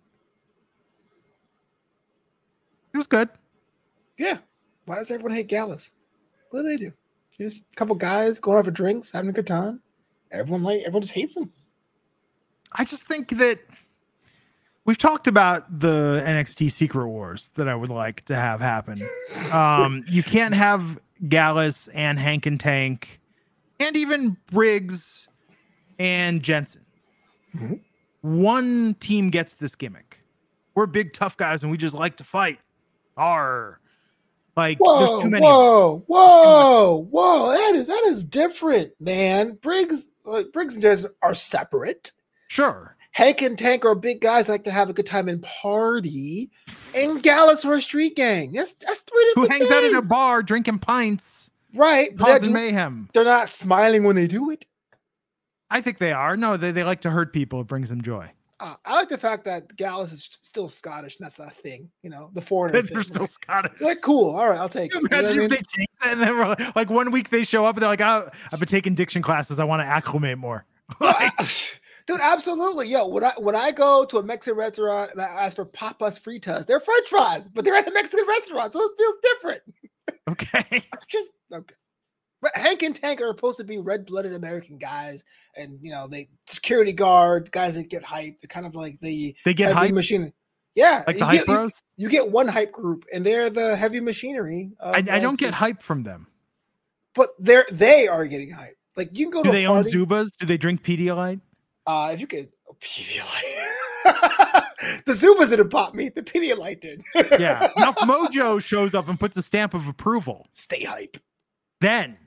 It was good. Yeah. Why does everyone hate Gallus? What do they do? Just a couple guys going out for drinks, having a good time. Everyone like everyone just hates them. I just think that we've talked about the N X T Secret Wars that I would like to have happen. Um, you can't have Gallus and Hank and Tank and even Briggs and Jensen. Mm-hmm. One team gets this gimmick. We're big tough guys and we just like to fight. Arr. Like, whoa, there's too many. Whoa, whoa, whoa! That is that is different, man. Briggs, like, Briggs and Jensen are separate. Sure. Hank and Tank are big guys like to have a good time and party, and Gallus are a street gang. That's that's three different Who hangs things. out at a bar drinking pints, right? Causing mayhem. They're not smiling when they do it. I think they are. No, they they like to hurt people. It brings them joy. Uh, I like the fact that Gallus is still Scottish, and that's not a thing. You know, the foreigner. They're still Scottish. Like, cool. All right, I'll take Can it. you imagine you know if I mean? they change that and then we're like, like one week they show up and they're like, oh, I've been taking diction classes. I want to acclimate more. Like, dude, absolutely. Yo, when I when I go to a Mexican restaurant and I ask for papas fritas, they're French fries, but they're at a Mexican restaurant, so it feels different. Okay. Just okay. But Hank and Tank are supposed to be red-blooded American guys, and you know they security guard guys that get hyped. They're kind of like the they get heavy hype machine. Yeah, like the you hype get, bros. You, you get one hype group, and they're the heavy machinery. Of, I, I don't uh, get hype from them. But they're they are getting hype. Like you can go Do to they a own party, Zubas? Do they drink Pedialyte? Uh, if you could, oh, Pedialyte. The Zubas didn't pop me. The Pedialyte did. Yeah. Now if Mojo shows up and puts a stamp of approval, stay hype. Then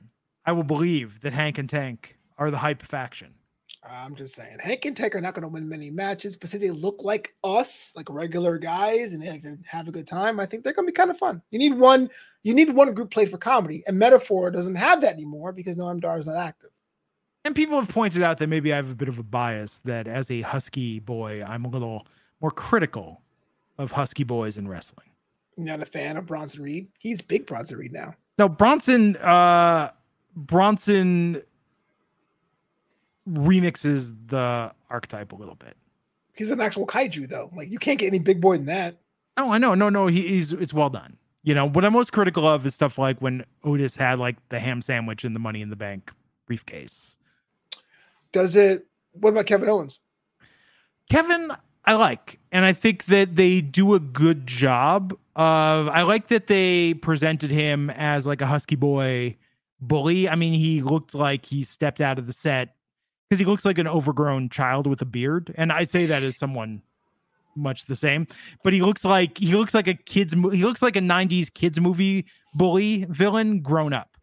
I will believe that Hank and Tank are the hype faction. I'm just saying, Hank and Tank are not going to win many matches, but since they look like us, like regular guys, and they like to have a good time, I think they're going to be kind of fun. You need one, you need one group played for comedy, and Metaphor doesn't have that anymore because Noam Dar is not active. And people have pointed out that maybe I have a bit of a bias that as a Husky boy, I'm a little more critical of Husky boys in wrestling. Not a fan of Bronson Reed. He's big Bronson Reed now. No, Bronson, uh, Bronson remixes the archetype a little bit. He's an actual kaiju though. Like you can't get any big boy than that. Oh, I know. No, no, he, he's it's well done. You know, what I'm most critical of is stuff like when Otis had like the ham sandwich and the Money in the Bank briefcase. Does it, what about Kevin Owens? Kevin, I like, and I think that they do a good job of, I like that they presented him as like a Husky boy bully. I mean, he looked like he stepped out of the set because he looks like an overgrown child with a beard. And I say that as someone much the same, but he looks like, he looks like a kid's, he looks like a nineties kids movie bully villain grown up.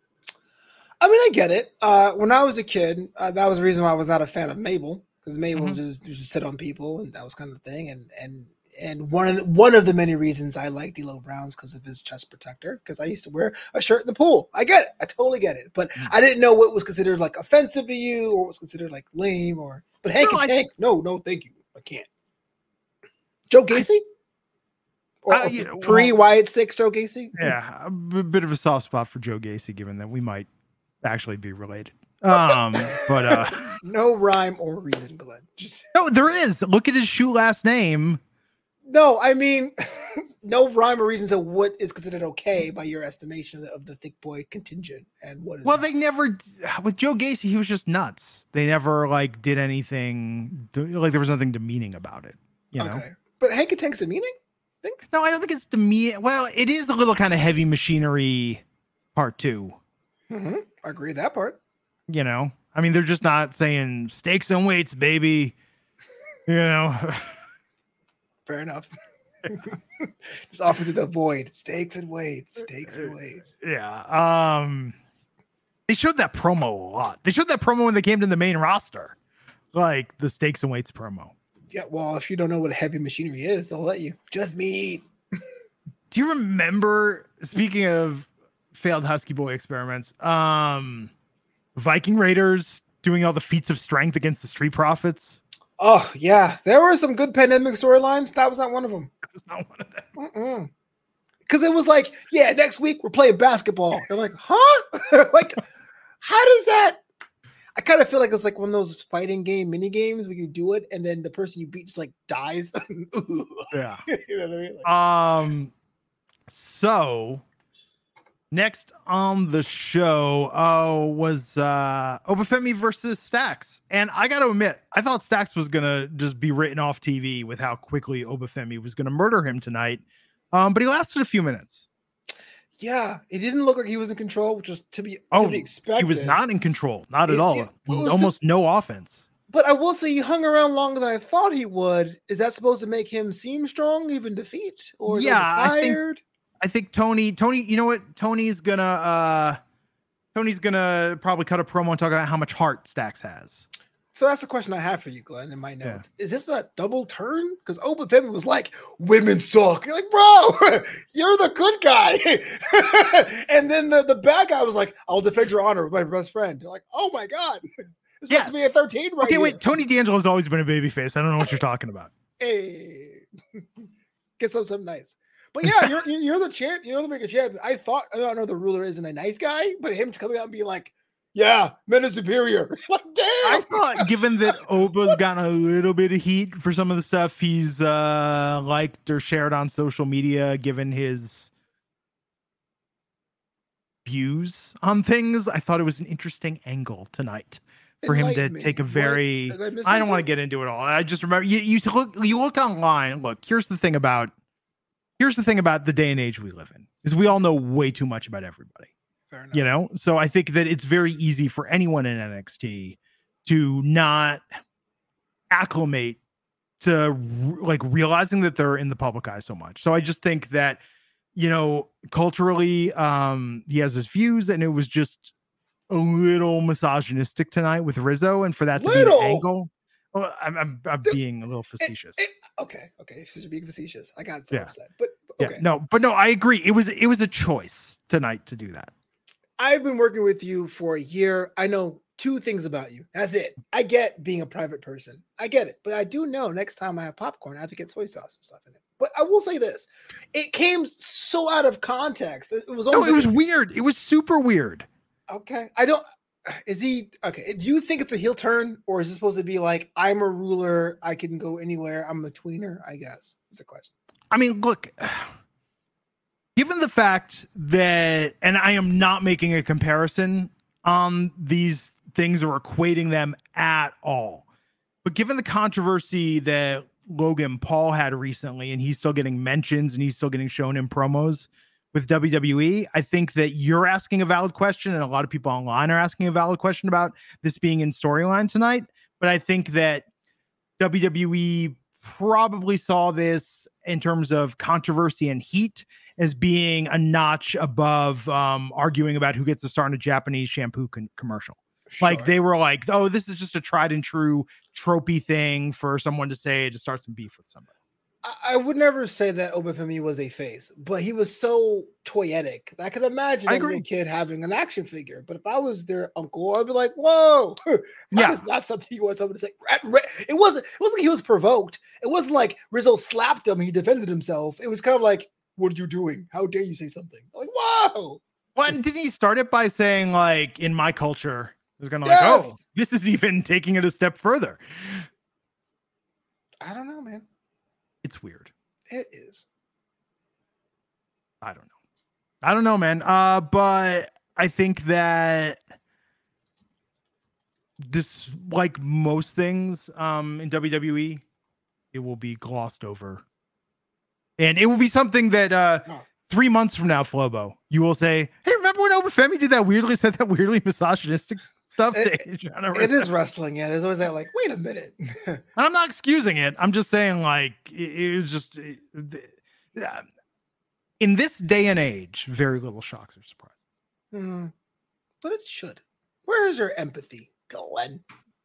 I mean, I get it. Uh, when I was a kid, uh, that was the reason why I was not a fan of Mabel, because Mabel mm-hmm. just used to sit on people, and that was kind of the thing. And and and one of the, one of the many reasons I like D'Lo Brown's because of his chest protector, because I used to wear a shirt in the pool. I get it. I totally get it. But mm-hmm. I didn't know what was considered like offensive to you, or what was considered like lame, or but Hank no, and Tank, I, no, no, thank you, I can't. Joe Gacy. Or uh, yeah, pre Wyatt Six Joe Gacy. Yeah, a b- bit of a soft spot for Joe Gacy, given that we might actually be related. Um, but uh, no rhyme or reason, Glenn. Just... No, there is. Look at his shoe last name. No, I mean, no rhyme or reason to what is considered okay by your estimation of the, of the thick boy contingent and what is. Well, not. they never with Joe Gacy. He was just nuts. They never like did anything. Like there was nothing demeaning about it. You know. Okay, but Hank and Tank's demeaning. Think? No, I don't think it's demeaning. Well, it is a little kind of heavy machinery part two. Mm-hmm. I agree with that part. You know, I mean, they're just not saying stakes and weights, baby. You know, fair enough. Just offers it the void. Stakes and weights. Stakes and weights. Yeah. Um, they showed that promo a lot. They showed that promo when they came to the main roster, like the stakes and weights promo. Yeah. Well, if you don't know what heavy machinery is, they'll let you. Just meat. Do you remember? Speaking of failed Husky boy experiments, um, Viking Raiders doing all the feats of strength against the Street Profits. Oh yeah, there were some good pandemic storylines. That was not one of them. That was not one of them. Because it was like, yeah, next week we're playing basketball. They're like, huh? Like, how does that? I kind of feel like it's like one of those fighting game mini games where you do it and then the person you beat just like dies. Yeah. You know what I mean? Like, um. So. Next on the show oh, was uh, Obafemi versus Stax. And I got to admit, I thought Stax was going to just be written off T V with how quickly Obafemi was going to murder him tonight. Um, but he lasted a few minutes. Yeah, it didn't look like he was in control, which was to be, oh, to be expected. He was not in control. Not at it, all. It, Almost the, no offense. But I will say he hung around longer than I thought he would. Is that supposed to make him seem strong, even defeat? Or yeah, tired? I think... I think Tony, Tony, you know what? Tony's gonna, uh, Tony's gonna probably cut a promo and talk about how much heart Stax has. So that's the question I have for you, Glenn, in my notes. Yeah. Is this a double turn? Because Obafemi was like, women suck. You're like, bro, you're the good guy. And then the, the bad guy was like, I'll defend your honor with my best friend. You're like, oh my God. It's yes. supposed to be a thirteen right Okay, here. wait, Tony D'Angelo's always been a babyface. I don't know what you're talking about. Hey, get some something nice. But yeah, you're you're the champ. You're the bigger champion. I thought I don't know the ruler isn't a nice guy, but him coming out and being like, "Yeah, men are superior." Like, damn. I thought, given that Oba's gotten a little bit of heat for some of the stuff he's uh, liked or shared on social media, given his views on things, I thought it was an interesting angle tonight for him to me. take a very. I, I don't want to get into it all. I just remember you. You look. You look online. Look, here's the thing about. Here's the thing about the day and age we live in is we all know way too much about everybody, Fair enough. You know? So I think that it's very easy for anyone in N X T to not acclimate to like realizing that they're in the public eye so much. So I just think that, you know, culturally, um, he has his views and it was just a little misogynistic tonight with Rizzo, and for that to Little? be the angle. Well, I'm, I'm, I'm Dude, being a little facetious. It, it, okay, okay, if you're being facetious, I got so Yeah. upset. But Yeah, okay, no, but no, I agree. It was it was a choice tonight to do that. I've been working with you for a year. I know two things about you. That's it. I get being a private person. I get it. But I do know next time I have popcorn, I have to get soy sauce and stuff in it. But I will say this. It came so out of context. It was No, almost it was like, weird. It was super weird. okay. I don't is he okay? Do you think it's a heel turn, or is it supposed to be like I'm a ruler, I can go anywhere, I'm a tweener? I guess is the question. I mean, look, given the fact that, and I am not making a comparison on these things or equating them at all, but given the controversy that Logan Paul had recently, and he's still getting mentions and he's still getting shown in promos with W W E, I think that you're asking a valid question, and a lot of people online are asking a valid question about this being in storyline tonight. But I think that W W E probably saw this in terms of controversy and heat as being a notch above um, arguing about who gets to star in a Japanese shampoo con- commercial. Sure. Like they were like, oh, this is just a tried and true tropey thing for someone to say to start some beef with somebody. I would never say that Obafemi was a face, but he was so toyetic. I could imagine I a agree. little kid having an action figure. But if I was their uncle, I'd be like, "Whoa, that Yeah. is not something you want someone to say." It wasn't. It wasn't like he was provoked. It wasn't like Rizzo slapped him and he defended himself. It was kind of like, "What are you doing? How dare you say something?" Like, whoa. Well, and didn't he start it by saying, like, in my culture, it was kind of Yes. like, oh, this is even taking it a step further. I don't know, man. It's weird. It is. I don't know. I don't know, man. Uh, but I think that this, like most things um, in W W E, it will be glossed over. And it will be something that uh, Oh. three months from now, Flobo, you will say, hey, remember when Obafemi did that weirdly, said that weirdly misogynistic stuff? To It- Adriana It is Rizzo? wrestling. Yeah, there's always that. Like, wait a minute. And I'm not excusing it. I'm just saying, like, it, it was just it, uh, in this day and age, very little shocks or surprises. Hmm. But it should. Where is your empathy, Glenn?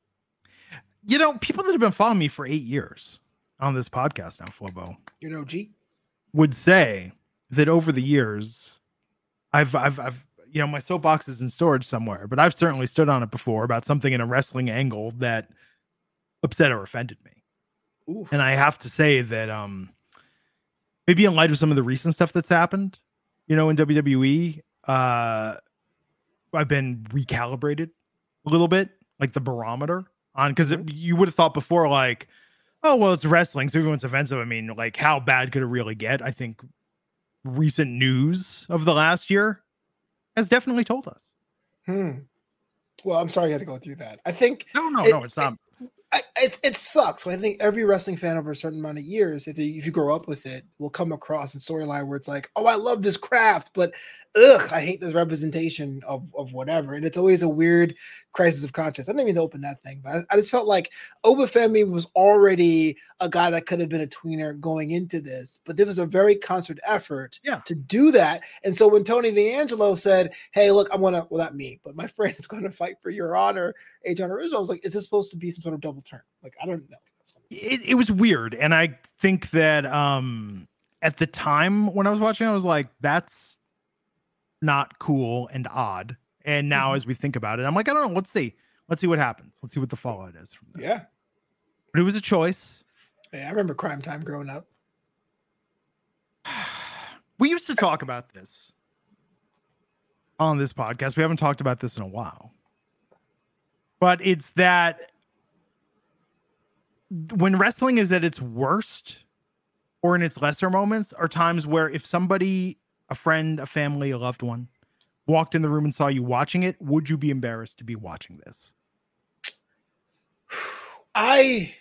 You know, people that have been following me for eight years on this podcast now, Flobo, You're no G. would say that over the years, I've, I've, I've, you know, my soapbox is in storage somewhere, but I've certainly stood on it before about something in a wrestling angle that upset or offended me. Ooh. And I have to say that, um, maybe in light of some of the recent stuff that's happened, you know, in W W E, uh, I've been recalibrated a little bit, like the barometer on, because you would have thought before, like, oh, well, it's wrestling, so everyone's offensive. I mean, like, how bad could it really get? I think recent news of the last year has definitely told us. Hmm. Well, I'm sorry you had to go through that. I think No, no, It- no, it's not. I, it's it sucks. I think every wrestling fan over a certain amount of years, if, they, if you grow up with it, will come across a storyline where it's like, oh, I love this craft, but ugh, I hate this representation of, of whatever. And it's always a weird crisis of conscience. I didn't mean to open that thing, but I, I just felt like Obafemi was already a guy that could have been a tweener going into this, but there was a very concerted effort Yeah. to do that. And so when Tony D'Angelo said, hey, look, I'm going to, well, not me, but my friend is going to fight for your honor, Adriana Rizzo, I was like, is this supposed to be some sort of double turn? Like, I don't know. That's what It, it was weird. And I think that um, at the time when I was watching, I was like, that's not cool and odd. And now Mhm. as we think about it, I'm like, I don't know. Let's see. Let's see what happens. Let's see what the fallout is from that. Yeah. But it was a choice. Yeah, I remember Crime Time growing up. We used to talk about this on this podcast. We haven't talked about this in a while. But it's that when wrestling is at its worst or in its lesser moments are times where if somebody, a friend, a family, a loved one, walked in the room and saw you watching it, would you be embarrassed to be watching this? I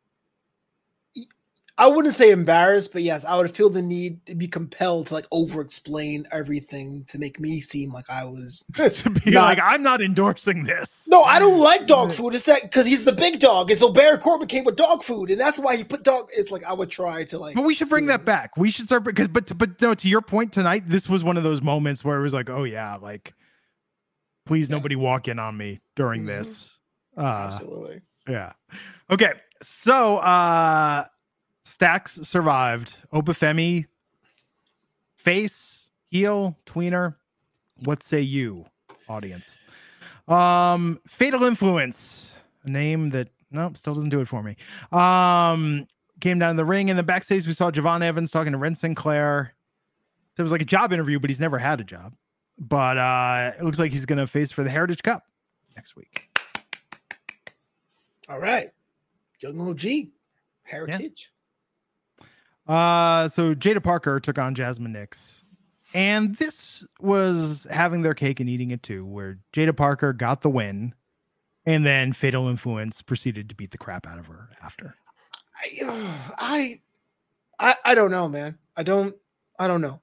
I wouldn't say embarrassed, but yes, I would feel the need to be compelled to like over explain everything to make me seem like I was To be Not- like, I'm not endorsing this. No, I don't like dog food. It's that because he's the big dog. And so Baron Corbin came with dog food, and that's why he put dog. It's like I would try to like But we should bring that back. We should start because, but but no, to your point tonight, this was one of those moments where it was like, oh yeah, like Please, Yeah. nobody walk in on me during Mhm. this. Uh, Absolutely. yeah. Okay. So, uh, Stacks survived. Obafemi, face, heel, tweener. What say you, audience? Um, Fatal Influence, a name that nope, still doesn't do it for me. Um, came down in the ring, and the backstage we saw Javon Evans talking to Ren Sinclair. So it was like a job interview, but he's never had a job. But uh, it looks like he's going to face for the Heritage Cup next week. All right. Young O G. Heritage. Yeah. Uh, so Jada Parker took on Jasmine Nix. And this was having their cake and eating it too, where Jada Parker got the win, and then Fatal Influence proceeded to beat the crap out of her after. I, uh, I, I, I don't know, man. I don't, I don't know.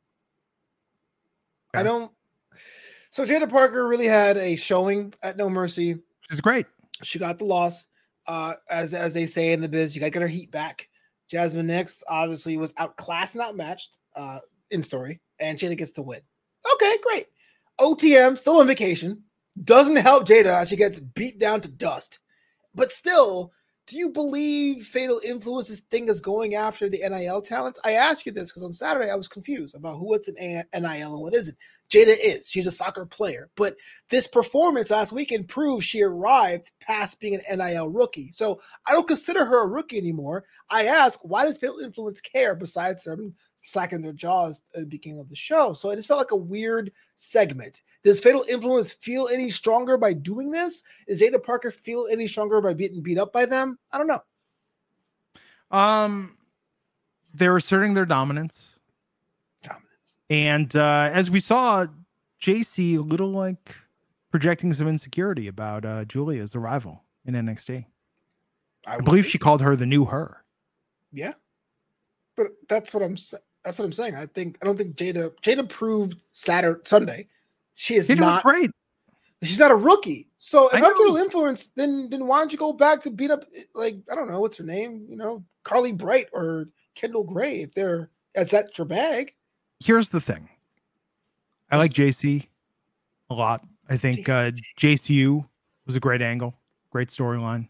Okay. I don't. So Jada Parker really had a showing at No Mercy. Which is great. She got the loss. Uh, as as they say in the biz, you got to get her heat back. Jasmine Nix obviously was outclassed and outmatched uh, in story, and Jada gets to win. Okay, great. O T M still on vacation. Doesn't help Jada as she gets beat down to dust. But still, do you believe Fatal Influence's thing is going after the N I L talents? I asked you this because on Saturday I was confused about who what's an N I L and what isn't. Jada is. She's a soccer player. But this performance last weekend proves she arrived past being an N I L rookie. So I don't consider her a rookie anymore. I ask, why does Fatal Influence care besides them slacking their jaws at the beginning of the show? So it just felt like a weird segment. Does Fatal Influence feel any stronger by doing this? Does Jada Parker feel any stronger by being beat up by them? I don't know. Um, they're asserting their dominance. Dominance. And uh, as we saw, J C a little like projecting some insecurity about uh, Julia's arrival in N X T. I, I believe she called her the new her. Yeah, but that's what I'm. That's what I'm saying. I think I don't think Jada. Jada proved Saturday, Sunday. She is Jada not was great. She's not a rookie. So if I I'm Fatal Influence, then then why don't you go back to beat up, like, I don't know what's her name, you know, Carly Bright or Kendall Gray if they're as that's your bag. Here's the thing. I like J C a lot. I think uh, J C U was a great angle, great storyline.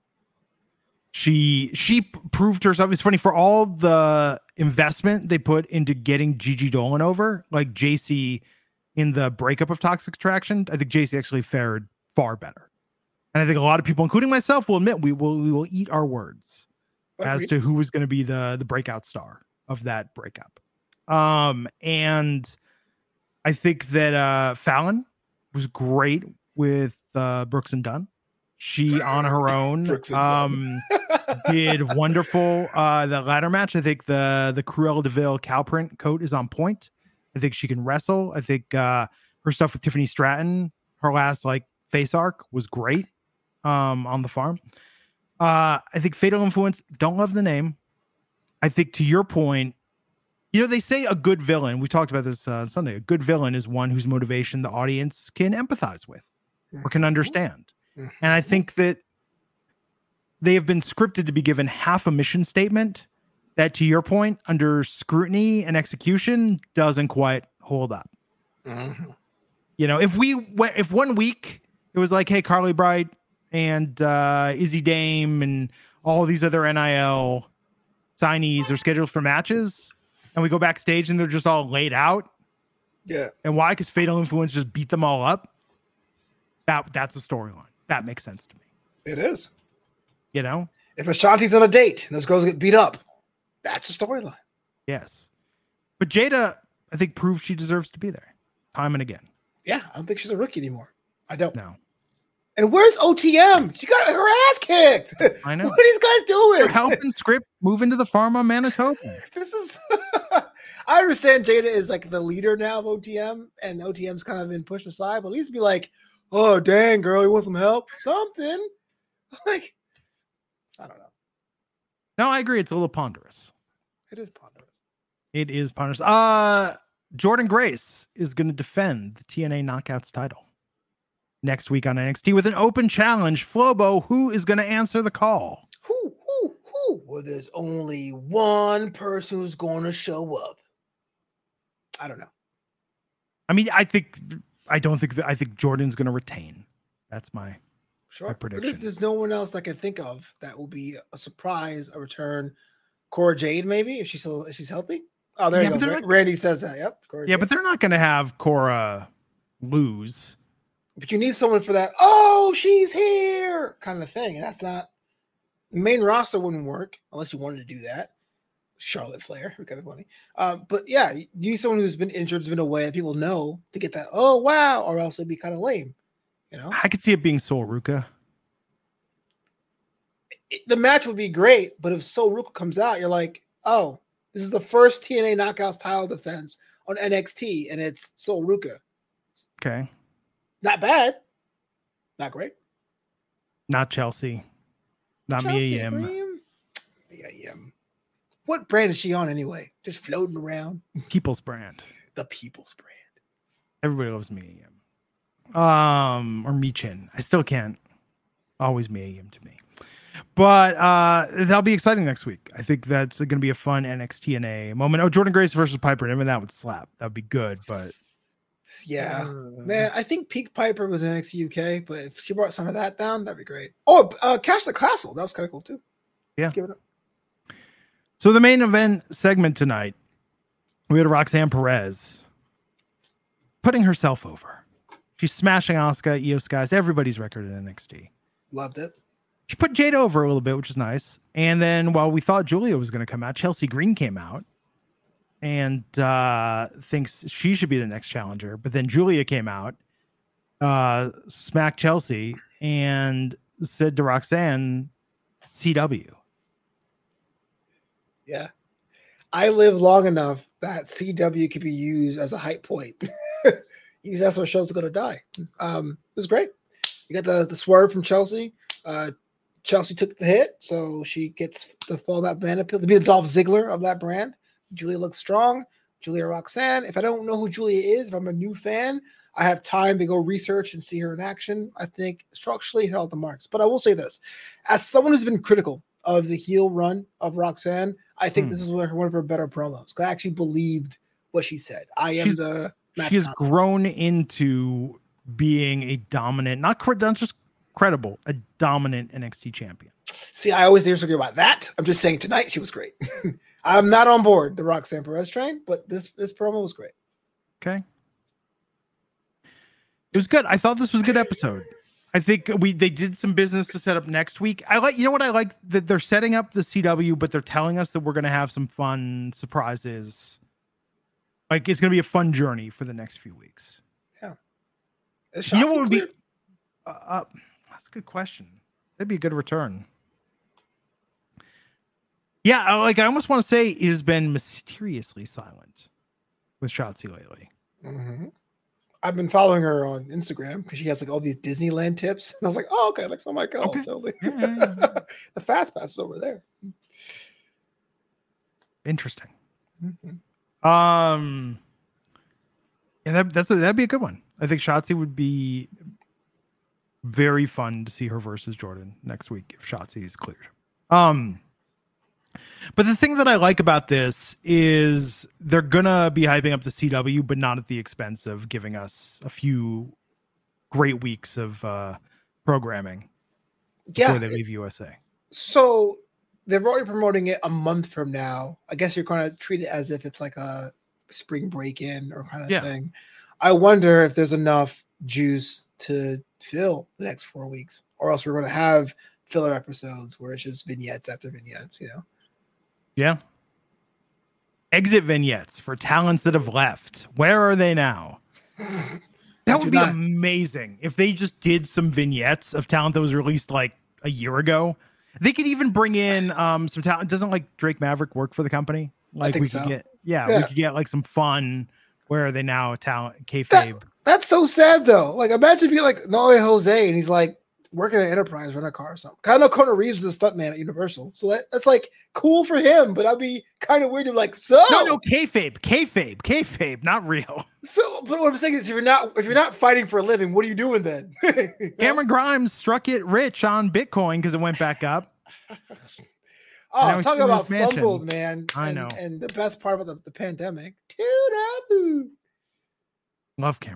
She she proved herself. It's funny, for all the investment they put into getting Gigi Dolan over, like J C in the breakup of Toxic Attraction, I think J C actually fared far better. And I think a lot of people, including myself, will admit we will we will eat our words Agreed. As to who was going to be the the breakout star of that breakup. Um, and I think that uh, Fallon was great with uh, Brooks and Dunn. She on her own um, did wonderful. Uh, the ladder match, I think the the Cruella de Vil cow print coat is on point. I think she can wrestle. I think uh, her stuff with Tiffany Stratton, her last like face arc was great um, on the farm. Uh, I think Fatal Influence, don't love the name. I think to your point, you know, they say a good villain. We talked about this uh, Sunday. A good villain is one whose motivation the audience can empathize with or can understand. And I think that they have been scripted to be given half a mission statement that, to your point, under scrutiny and execution doesn't quite hold up. Mm-hmm. You know, if we went, if one week it was like, hey, Carly Bright and uh, Izzy Dame and all these other N I L signees are scheduled for matches, and we go backstage and they're just all laid out. Yeah. And why? Because Fatal Influence just beat them all up. That that's a storyline. That makes sense to me. It is. You know? If Ashanti's on a date and those girls get beat up, that's a storyline. Yes. But Jada, I think, proved she deserves to be there time and again. Yeah, I don't think she's a rookie anymore. I don't. No. And where's O T M? She got her ass kicked. I know. What are these guys doing? They're helping Script move into the farm on Manitoba. This is... I understand Jada is like the leader now of O T M, and O T M's kind of been pushed aside, but at least be like, oh, dang, girl, you want some help? Something. Like, I don't know. No, I agree. It's a little ponderous. It is ponderous. It is ponderous. Uh, Jordan Grace is going to defend the T N A Knockouts title next week on N X T with an open challenge. Flobo, who is going to answer the call? Who, who, who? Well, there's only one person who's going to show up. I don't know. I mean, I think I don't think that I think Jordan's going to retain. That's my Sure. my But there's, prediction. there's no one else I can think of that will be a surprise, a return. Cora Jade, maybe, if she's still if she's healthy. Oh, there Yeah, you but go. they're Ra- not- Randy says that. Yep. Cora Yeah, Jade. but they're not going to have Cora lose. But you need someone for that. Oh, she's here, kind of thing. And that's not the main roster wouldn't work unless you wanted to do that. Charlotte Flair, kind of funny. Um, but yeah, you need someone who's been injured, has been away, that people know to get that. Oh wow, or else it'd be kind of lame. You know, I could see it being Sol Ruka. It- the match would be great, but if Sol Ruka comes out, you're like, oh, this is the first T N A Knockouts title defense on N X T, and it's Sol Ruka. Okay, Not bad, not great. not Chelsea, not Mia Chelsea Yim. Green? Mia Yim. What brand is she on anyway? Just floating around. People's brand. The People's brand. Everybody loves Mia Yim. Um, or Michin. I still can't. Always Mia Yim to me. But uh, that'll be exciting next week. I think that's going to be a fun N X T N A moment. Oh, Jordan Grace versus Piper. Even that would slap. That would be good. But Yeah, uh, man. I think Peak Piper was in N X T U K, but if she brought some of that down, that'd be great. Oh, uh, Cash the Castle. That was kind of cool too. Yeah. Give it up. So the main event segment tonight, we had Roxanne Perez putting herself over. She's smashing Asuka, Io Sky's, everybody's record in N X T. Loved it. She put Jade over a little bit, which is nice. And then while we thought Julia was going to come out, Chelsea Green came out and uh, thinks she should be the next challenger. But then Julia came out, uh, smacked Chelsea, and said to Roxanne, C W. Yeah. I lived long enough that C W could be used as a hype point. Use that's what show's gonna die. Um, it was great. You got the, the swerve from Chelsea. Uh, Chelsea took the hit, so she gets the fall that banana peel to be the Dolph Ziggler of that brand. Julia looks strong. Julia Roxanne. If I don't know who Julia is, if I'm a new fan, I have time to go research and see her in action. I think structurally hit all the marks. But I will say this: as someone who's been critical of the heel run of Roxanne, I think Hmm. this is one of her better promos. 'Cause I actually believed what she said. I am She's- the match She has concept. grown into being a dominant, not, cre- not just credible, a dominant N X T champion. See, I always disagree about that. I'm just saying tonight she was great. I'm not on board the Roxanne Perez train, but this this promo was great. Okay. It was good. I thought this was a good episode. I think we they did some business to set up next week. I like, you know what I like? That they're setting up the C W, but they're telling us that we're going to have some fun surprises. Like it's going to be a fun journey for the next few weeks. Is You know Shotzi what would be? cleared? Uh, uh, that's a good question. That'd be a good return. Yeah, I- like I almost want to say it has been mysteriously silent with Shotzi lately. Mhm. I've been following her on Instagram because she has like all these Disneyland tips. And I was like, oh, okay, like, oh my God, Okay. totally. Yeah, yeah, yeah. The fast pass is over there. Interesting. Mhm. Um, yeah, that, that's a, that'd be a good one. I think Shotzi would be very fun to see her versus Jordan next week if Shotzi is cleared. Um, but the thing that I like about this is they're gonna be hyping up the C W, but not at the expense of giving us a few great weeks of uh, programming before Yeah. they leave U S A. So they're already promoting it a month from now. I guess you're going to treat it as if it's like a spring break in or kind of Yeah. thing. I wonder if there's enough juice to fill the next four weeks, or else we're going to have filler episodes where it's just vignettes after vignettes, you know? Yeah. Exit vignettes for talents that have left. Where are they now? That would be not- amazing if they just did some vignettes of talent that was released like a year ago. They could even bring in um some talent. Doesn't like Drake Maverick work for the company? Like think we could so. get, yeah, Yeah. we could get like some fun. Where are they now? Talent kayfabe. That's so sad, though. Like, imagine if you're like Noe Jose and he's like working at Enterprise, running a car or something. Kind of Conor Reeves is a stuntman at Universal, so that, that's like cool for him. But I'd be kind of weird to be like, so No, no, kayfabe, kayfabe, kayfabe, not real. So, but what I'm saying is, if you're not if you're not fighting for a living, what are you doing then? You know? Cameron Grimes struck it rich on Bitcoin because it went back up. now Oh, he's talking in about his mansion. fumbled, man. I and, know. And the best part about the, the pandemic, Tudabu. Love Cameron Grimes.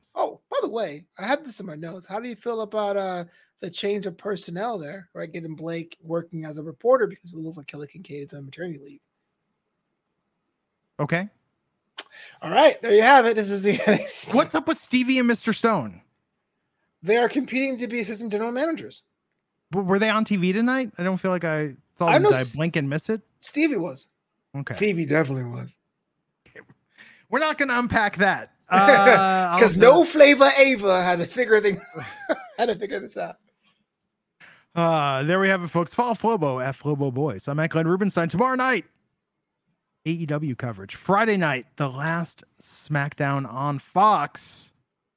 Oh, by the way, I have this in my notes. How do you feel about uh, the change of personnel there, right? Getting Blake working as a reporter because it looks like Kelly Kincaid is on maternity leave. Okay. All right, there you have it. This is the N X T. What's up with Stevie and Mister Stone? They are competing to be assistant general managers. But were they on T V tonight? I don't feel like I saw I them. know Did I blink and miss it? Stevie was. Okay. Stevie definitely was. We're not going to unpack that. Because uh, no Flavor Ava had to figure thing had to figure this out. Uh, there we have it, folks. Follow Flobo at Flobo Boys. I'm at Glenn Rubenstein. Tomorrow night, A E W coverage. Friday night, the last SmackDown on Fox.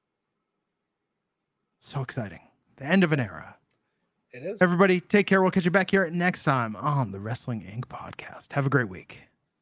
So exciting. The end of an era. It is. Everybody, take care. We'll catch you back here next time on the Wrestling Incorporated podcast. Have a great week.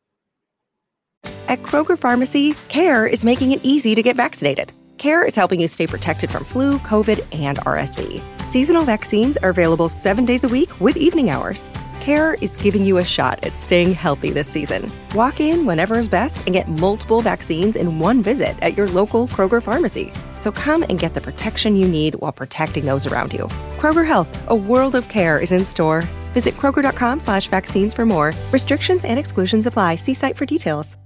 At Kroger Pharmacy, CARE is making it easy to get vaccinated. CARE is helping you stay protected from flu, COVID, and R S V. Seasonal vaccines are available seven days a week with evening hours. CARE is giving you a shot at staying healthy this season. Walk in whenever is best and get multiple vaccines in one visit at your local Kroger Pharmacy. So come and get the protection you need while protecting those around you. Kroger Health, a world of care, is in store. Visit Kroger.com slash vaccines for more. Restrictions and exclusions apply. See site for details.